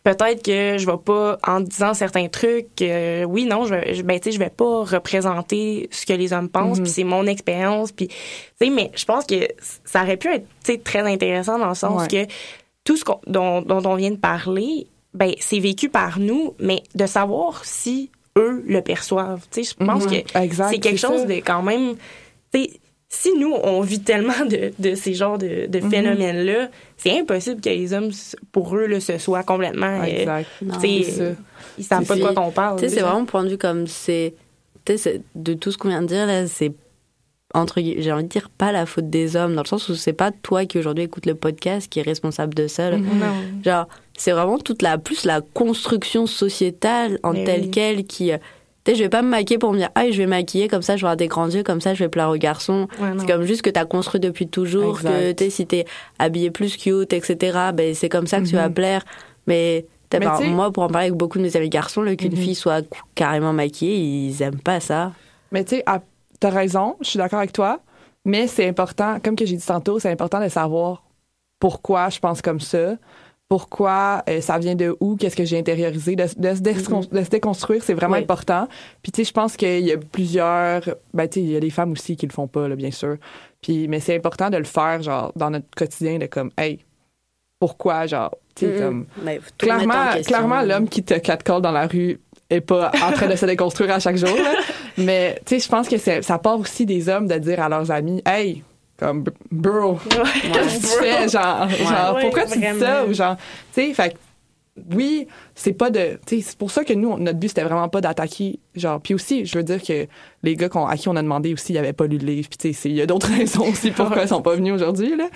peut-être que je vais pas, en disant certains trucs, euh, oui, non, je vais, je- ben, tu sais, je vais pas représenter ce que les hommes pensent, Mhm. puis c'est mon expérience, puis, tu sais, mais je pense que ça aurait pu être, tu sais, très intéressant dans le sens Ouais. que tout ce qu'on- dont, dont on vient de parler, ben, c'est vécu par nous, mais de savoir si eux le perçoivent, tu sais, je pense Mhm. que Exact, c'est quelque c'est chose ça. de quand même, tu sais, si nous, on vit tellement de, de ces genres de, de Mhm. phénomènes-là, c'est impossible que les hommes, pour eux, là, ce soit complètement... euh, Exact. Non. tu sais, C'est ça. ils savent C'est pas de quoi ça. qu'on parle. Tu sais, c'est vraiment mon point de vue comme c'est. Tu sais, c'est- de tout ce qu'on vient de dire, là, c'est. Entre gui- j'ai envie de dire pas la faute des hommes, dans le sens où c'est pas toi qui aujourd'hui écoute le podcast qui est responsable de ça. Là. Mhm. Non. Genre, c'est vraiment toute la. Plus la construction sociétale en Mais telle oui. quelle qui. euh, Tu sais, je vais pas me maquiller pour me dire, ah, je vais maquiller, comme ça, je vais avoir des grands yeux, comme ça, je vais plaire aux garçons. Ouais, non. C'est comme juste que t'as construit depuis toujours, Exact. que, tu sais, si t'es habillé plus cute, et cetera, ben, c'est comme ça que tu vas Mhm. plaire. Mais, t'sais, Mais ben, tu sais- moi, pour en parler avec beaucoup de mes amis garçons, là, qu'une Mhm. fille soit cou- carrément maquillée, ils aiment pas ça. Mais tu sais, à- t'as raison, je suis d'accord avec toi, mais c'est important, comme que j'ai dit tantôt, c'est important de savoir pourquoi je pense comme ça, pourquoi euh, ça vient de où, qu'est-ce que j'ai intériorisé, de, de, se décon- de se déconstruire, c'est vraiment Oui. important. Puis tu sais, je pense qu'il y a plusieurs, ben tu sais, il y a des femmes aussi qui le font pas, là, bien sûr. Puis, mais c'est important de le faire, genre, dans notre quotidien, de comme, hey, pourquoi, genre, tu sais, Mhm. comme... Mais faut tout remettre en Clairement, question. clairement l'homme qui te catcall dans la rue est pas en train de se déconstruire à chaque jour. Là. Mais tu sais, je pense que c'est- ça part aussi des hommes de dire à leurs amis, hey, comme bro, qu'est-ce que tu fais, genre, genre Ouais, pourquoi tu dis ça vraiment. ou genre, tu sais, fait que, oui, c'est pas de, tu sais, c'est pour ça que nous, on- notre but c'était vraiment pas d'attaquer, genre, puis aussi, je veux dire que les gars qu'on, à qui on a demandé aussi, ils avaient pas lu le livre, puis tu sais, c'est- il y a d'autres raisons aussi pourquoi ils sont pas venus aujourd'hui là.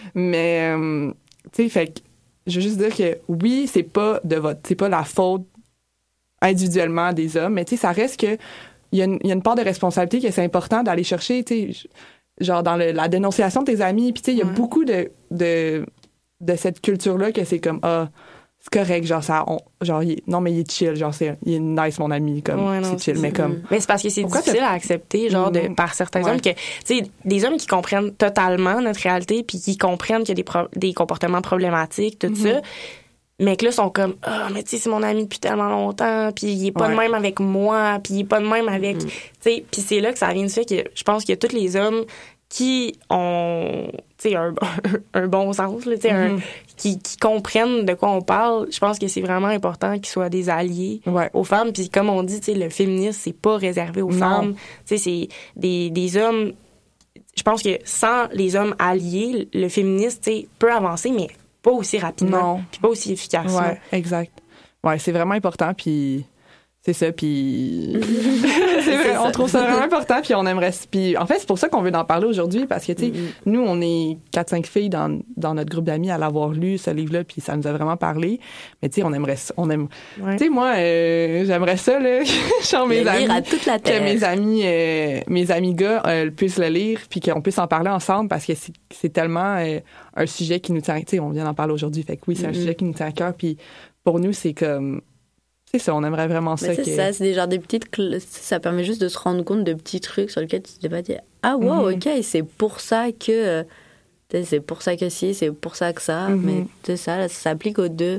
Mais euh, tu sais, fait que je veux juste dire que oui, c'est pas de votre, c'est pas la faute individuellement des hommes, mais tu sais, ça reste que il y, a une- il y a une part de responsabilité que c'est important d'aller chercher, tu sais, genre dans le- la dénonciation de tes amis, puis tu sais, il y a Ouais. beaucoup de, de de cette culture-là que c'est comme ah c'est correct, genre ça, on- genre il est- non mais il est chill, genre c'est il est nice mon ami, comme Ouais, non, c'est chill, c'est mais ça. comme Mais c'est parce que c'est Pourquoi difficile t'as- à accepter, genre, de, Mhm. par certains Ouais. hommes, que, tu sais, des hommes qui comprennent totalement notre réalité, puis qui comprennent qu'il y a des, pro- des comportements problématiques, tout Mhm. ça, mais que là, sont comme, ah, mais tu sais, c'est mon ami depuis tellement longtemps, puis il est pas de Ouais. même avec moi, puis il est pas de même avec, tu sais, puis c'est là que ça vient du fait que je pense que tous les hommes qui ont, tu sais, un, un bon sens, là, tu sais, un- Mhm. qui, qui comprennent de quoi on parle, je pense que c'est vraiment important qu'ils soient des alliés ouais. aux femmes. Puis comme on dit, tu sais, le féminisme, c'est pas réservé aux Non. femmes. Tu sais, c'est des, des hommes... Je pense que sans les hommes alliés, le féminisme, tu sais, peut avancer, mais pas aussi rapidement. Non. Puis pas aussi efficacement. Ouais, exact. Ouais, c'est vraiment important, puis c'est ça, puis c'est vrai, on trouve ça vraiment important, puis on aimerait, puis en fait, c'est pour ça qu'on veut en parler aujourd'hui, parce que, tu sais, nous, on est quatre cinq filles dans, dans notre groupe d'amis à l'avoir lu, ce livre-là, puis ça nous a vraiment parlé, mais tu sais, on aimerait, on aime, Ouais. tu sais, moi, euh, j'aimerais ça, là, genre mes Le amis, lire à toute la que terre. mes amis, euh, mes amis gars euh, puissent le lire, puis qu'on puisse en parler ensemble, parce que c'est, c'est tellement euh, un sujet qui nous tient, tu sais, on vient d'en parler aujourd'hui, fait que oui, c'est un Mhm. sujet qui nous tient à cœur, puis pour nous, c'est comme, c'est ça, on aimerait vraiment ça. Mais c'est que... ça, c'est des, genre des petites. cl- Ça permet juste de se rendre compte de petits trucs sur lesquels tu t'es pas dit ah, wow, Mhm. ok, c'est pour ça que. euh, tu sais, c'est pour ça que si, c'est pour ça que ça. Mhm. Mais c'est ça, là, ça s'applique aux deux.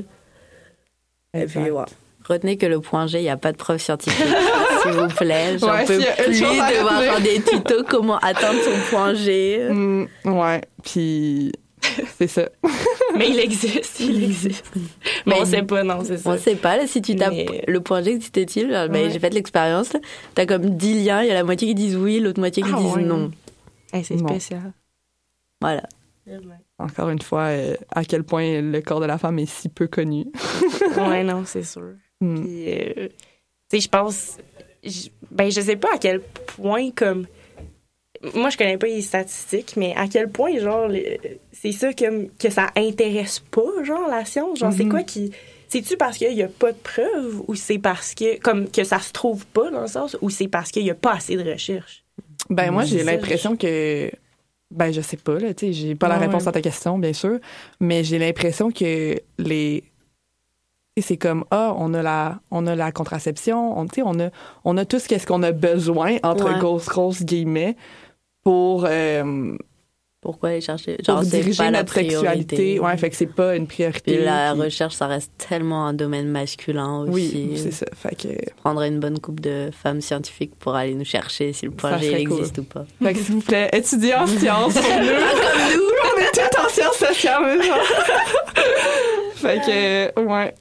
Et puis, Exact. ouais. Retenez que le point G, il n'y a pas de preuve scientifique, s'il vous plaît. J'en Ouais, peux s'il y a une plus chose à de voir retenir. genre des tutos comment atteindre son point G. Mm, ouais, puis c'est ça. Mais il existe, il existe. Mais on sait pas, non, c'est ça. On sait pas, là, si tu tapes Mais- le point G, existe-t-il? Ben, Ouais. j'ai fait l'expérience. là. T'as comme dix liens, il y a la moitié qui disent oui, l'autre moitié qui Ah, disent ouais. non. Hey, c'est Bon. spécial. Voilà. Encore une fois, euh, à quel point le corps de la femme est si peu connu. Ouais, non, c'est sûr. Mm. Puis, euh, tu sais, je pense... je- Ben, je sais pas à quel point, comme... Moi, je connais pas les statistiques, mais à quel point, genre, le- c'est ça que, que ça intéresse pas, genre, la science? Genre, c'est Mhm. quoi qui... C'est-tu parce qu'il y a pas de preuves ou c'est parce que... Comme que ça se trouve pas, dans le sens, ou c'est parce qu'il y a pas assez de recherche? Ben moi, j'ai C'est ça, l'impression que... Ben je sais pas, là, tu sais, j'ai pas la Ouais, réponse ouais. à ta question, bien sûr, mais j'ai l'impression que les... tu sais, c'est comme, ah, on a la, on a la contraception, on, tu sais, on a, on a tout ce qu'est-ce qu'on a besoin, entre Ouais. grosses, grosses guillemets, pour, euh, Pourquoi aller chercher? Pour Genre, c'est diriger pas la notre sexualité. priorité. Ouais, fait que c'est pas une priorité. Puis la puis- recherche, ça reste tellement un domaine masculin aussi. Oui, c'est ça. Fait que, Prendrait une bonne couple de femmes scientifiques pour aller nous chercher si le projet serait existe cool. ou pas. fait que s'il vous plaît, étudiez en sciences pour nous. Comme nous. On est tous en sciences sociales, mais genre. Fait que, ouais.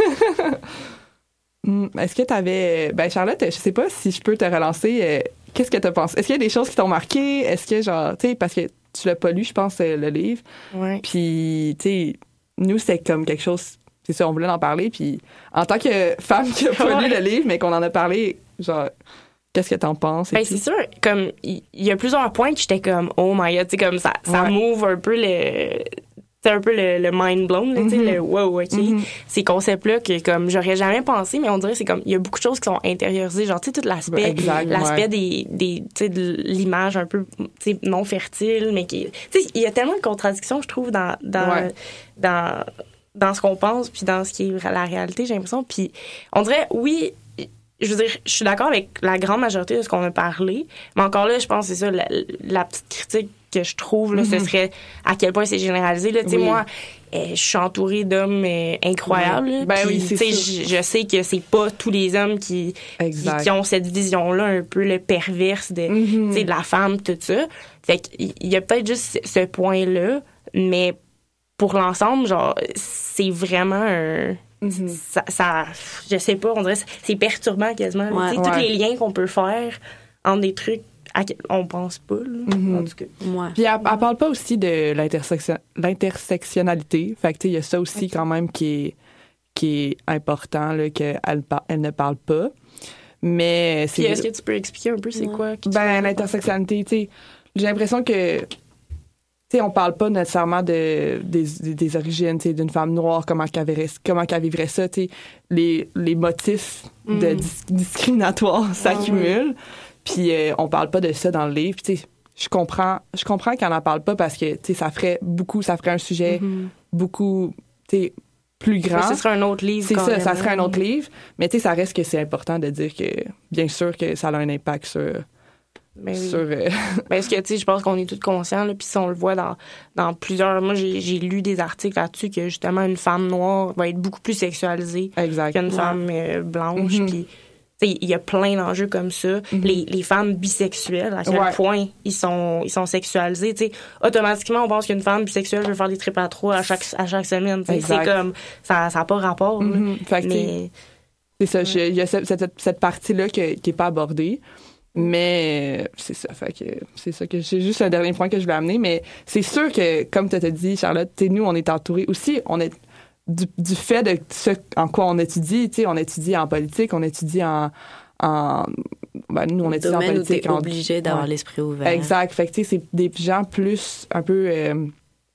Hmm, Est-ce que t'avais... Ben, Charlotte, je sais pas si je peux te relancer. euh, Qu'est-ce que t'as pensé? Est-ce qu'il y a des choses qui t'ont marqué? Est-ce que, genre, tu sais, parce que tu l'as pas lu, je pense, euh, le livre. Ouais. Puis, tu sais, nous, c'est comme quelque chose... C'est ça, on voulait en parler. Puis, en tant que femme qui a pas lu Ouais. le livre, mais qu'on en a parlé, genre, qu'est-ce que t'en penses? et Ben, tout? c'est sûr, comme, il il y, a plusieurs points que j'étais comme, oh my god, tu sais, comme ça, ça Ouais. move un peu le. C'est un peu le, le mind blown, là, tu sais, Mhm. le wow, OK. Mhm. Ces concepts-là que, comme, j'aurais jamais pensé, mais on dirait, c'est comme, il y a beaucoup de choses qui sont intériorisées. Genre, tu sais, tout l'aspect, Exact, l'aspect ouais. des, des, tu sais, de l'image un peu, tu sais, non fertile, mais qui, tu sais, il y a tellement de contradictions, je trouve, dans, dans, Ouais. dans, dans ce qu'on pense, puis dans ce qui est la réalité, j'ai l'impression. Puis, on dirait, oui, je veux dire, je suis d'accord avec la grande majorité de ce qu'on a parlé, mais encore là, je pense que c'est ça, la, la petite critique que je trouve, là, ce serait à quel point c'est généralisé. Là, tu sais, Oui. moi, euh, je suis entourée d'hommes euh, incroyables. là, Ben puis, oui, c'est tu sais, sûr. Je, je sais que c'est pas tous les hommes qui, qui, Exact. qui ont cette vision-là un peu le perverse de, Mhm. tu sais, de la femme, tout ça. Fait qu'il y a peut-être juste ce- ce point-là, mais pour l'ensemble, genre, c'est vraiment un... Mhm. Ça, ça, je sais pas, on dirait que c'est perturbant quasiment. là. Ouais. Tu sais, Ouais. tous les liens qu'on peut faire entre des trucs à que- on pense pas, là, Mhm. en tout cas. Ouais. Puis elle, elle parle pas aussi de l'intersection- l'intersectionnalité. Fait que, tu sais, il y a ça aussi quand même qui est, qui est important, là, qu'elle par- elle ne parle pas. Mais Puis c'est... est-ce que tu peux expliquer un peu c'est Ouais. quoi? que tu Ben, veux- l'intersectionnalité, tu sais, j'ai l'impression que, tu sais, on parle pas nécessairement de, des, des origines, tu sais, d'une femme noire, comment qu'elle vivrait, comment qu'elle vivrait ça, tu sais. Les, les motifs de Mm. dis- discriminatoires s'accumulent. Puis euh, on parle pas de ça dans le livre. Puis, tu sais, je comprends, je comprends qu'elle n'en parle pas parce que, tu sais, ça ferait beaucoup, ça ferait un sujet Mhm. beaucoup, tu sais, plus Mais grand. ce serait un autre livre. C'est ça, ça carrément. serait un autre livre. Mais tu sais, ça reste que c'est important de dire que, bien sûr, que ça a un impact sur... Ben oui. sur euh, Ben, parce que, tu sais, je pense qu'on est tous conscients, là, puis si on le voit dans, dans plusieurs... Moi, j'ai j'ai lu des articles là-dessus que, justement, une femme noire va être beaucoup plus sexualisée exact. qu'une Ouais. femme euh, blanche, Mhm. puis... tu sais, il y a plein d'enjeux comme ça. Mhm. les, les femmes bisexuelles, à quel Ouais. point ils sont, ils sont sexualisés. Tu sais, automatiquement, on pense qu'une femme bisexuelle veut faire des tripes à trois à chaque, à chaque semaine. Tu sais, Exact. c'est comme... Ça n'a pas rapport. là. Mhm. Fait que, tu sais, Mais... c'est ça, je- il y a cette, cette, cette partie-là que- qui n'est pas abordée. Mais euh, c'est ça, fait que c'est ça que c'est juste un dernier point que je voulais amener. Mais c'est sûr que, comme tu t'as dit, Charlotte, tu sais, nous, on est entourés aussi, on est du, du fait de ce en quoi on étudie, tu sais, on étudie en politique, on étudie en... en ben, nous, on étudie en Domaine où politique. t'es en- obligé d'avoir Ouais. l'esprit ouvert. Exact. Fait que, tu sais, c'est des gens plus un peu... euh,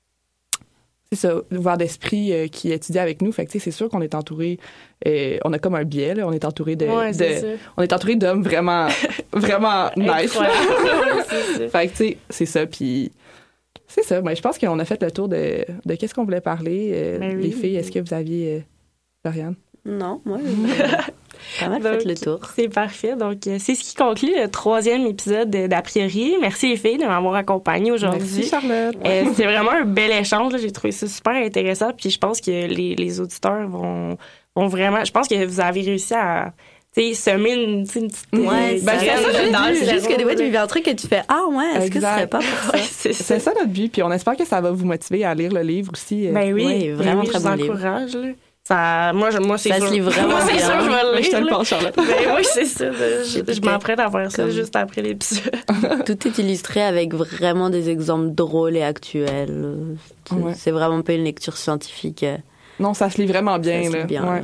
c'est ça, ouverts d'esprit euh, qui étudient avec nous. Fait que, tu sais, c'est sûr qu'on est entouré... euh, on a comme un biais, là. On est entouré de... Ouais, c'est de- ça. on est entouré d'hommes vraiment, vraiment nice. là. Incroyable. Ouais, c'est ça. Fait que, tu sais, c'est ça. Puis, c'est ça. Ben, je pense qu'on a fait le tour de, de qu'est-ce qu'on voulait parler. euh, Ben oui. Les filles, est-ce que vous aviez... euh, Lauriane? Non, moi, j'ai pas mal fait Donc, le tour. C'est parfait. Donc, euh, c'est ce qui conclut le troisième épisode de- d'A priori. Merci les filles de m'avoir accompagnée Merci, aujourd'hui. Charlotte. Euh, c'est vraiment un bel échange. là. J'ai trouvé ça super intéressant. Puis je pense que les, les auditeurs vont, vont vraiment... Je pense que vous avez réussi à tu sais, semer une, tu sais, une petite... Ouais, euh, c'est ben, c'est ça, graine j'ai dans dit. le C'est juste que des fois, tu cerveau, vis un truc et tu fais Ah, ouais, est-ce que ce Exact. serait pas pour ça? là. Ouais, c'est ça. C'est ça notre but. Puis on espère que ça va vous motiver à lire le livre aussi. euh. Ben oui, Ouais, ben vraiment oui, très je vous bon livre. encourage. Là. Ça, moi, je- moi c'est Ça se sûr. lit vraiment moi, c'est bien. sûr, je vais le lire. Je te le là. pense, Charlotte. Ben oui, c'est ça. Je, je peut-être m'apprête à faire ça comme- juste après l'épisode. Tout est illustré avec vraiment des exemples drôles et actuels. C'est Ouais. c'est vraiment pas une lecture scientifique. euh, Non, ça se lit vraiment bien. ça se lit là. bien, Ouais. là.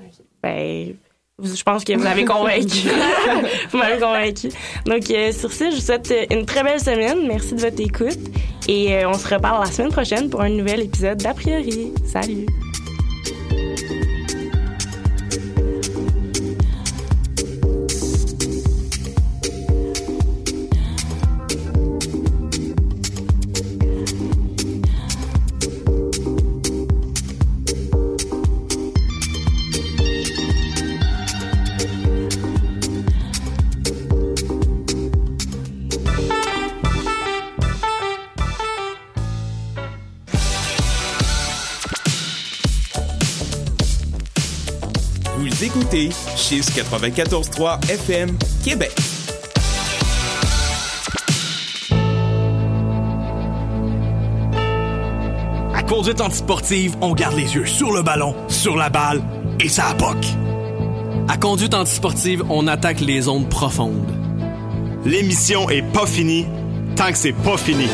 Ben, vous- je pense que vous m'avez convaincu. vous m'avez convaincu. Donc, euh, sur ce, je vous souhaite une très belle semaine. Merci de votre écoute. Et euh, on se reparle la semaine prochaine pour un nouvel épisode d'A priori. Salut! écoutez Chiz quatre-vingt-quatorze trois F M Québec. À conduite antisportive, on garde les yeux sur le ballon, sur la balle et ça appoque. À conduite antisportive, on attaque les zones profondes. L'émission est pas finie tant que c'est pas fini.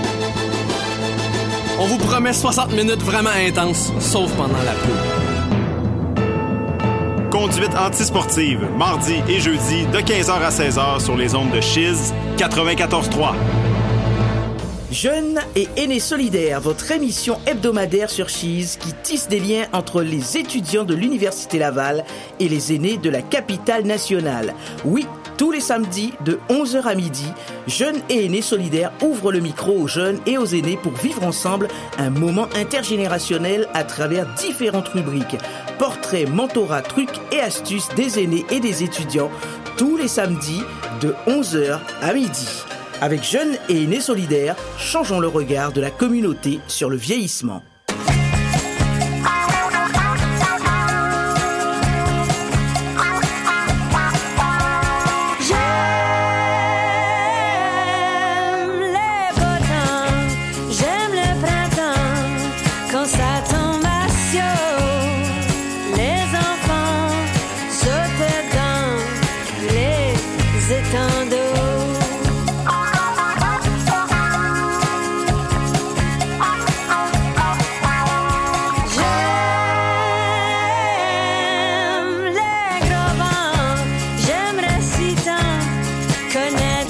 On vous promet soixante minutes vraiment intenses, sauf pendant la pub. Conduite antisportive, mardi et jeudi de quinze heures à seize heures sur les ondes de Chiz quatre-vingt-quatorze trois. Jeunes et aînés solidaires, votre émission hebdomadaire sur Chiz qui tisse des liens entre les étudiants de l'Université Laval et les aînés de la capitale nationale. Oui, tous les samedis de onze heures à midi, Jeunes et aînés solidaires ouvrent le micro aux jeunes et aux aînés pour vivre ensemble un moment intergénérationnel à travers différentes rubriques. Portraits, mentorat, trucs et astuces des aînés et des étudiants, tous les samedis de onze heures à midi. Avec Jeunes et aînés solidaires, changeons le regard de la communauté sur le vieillissement.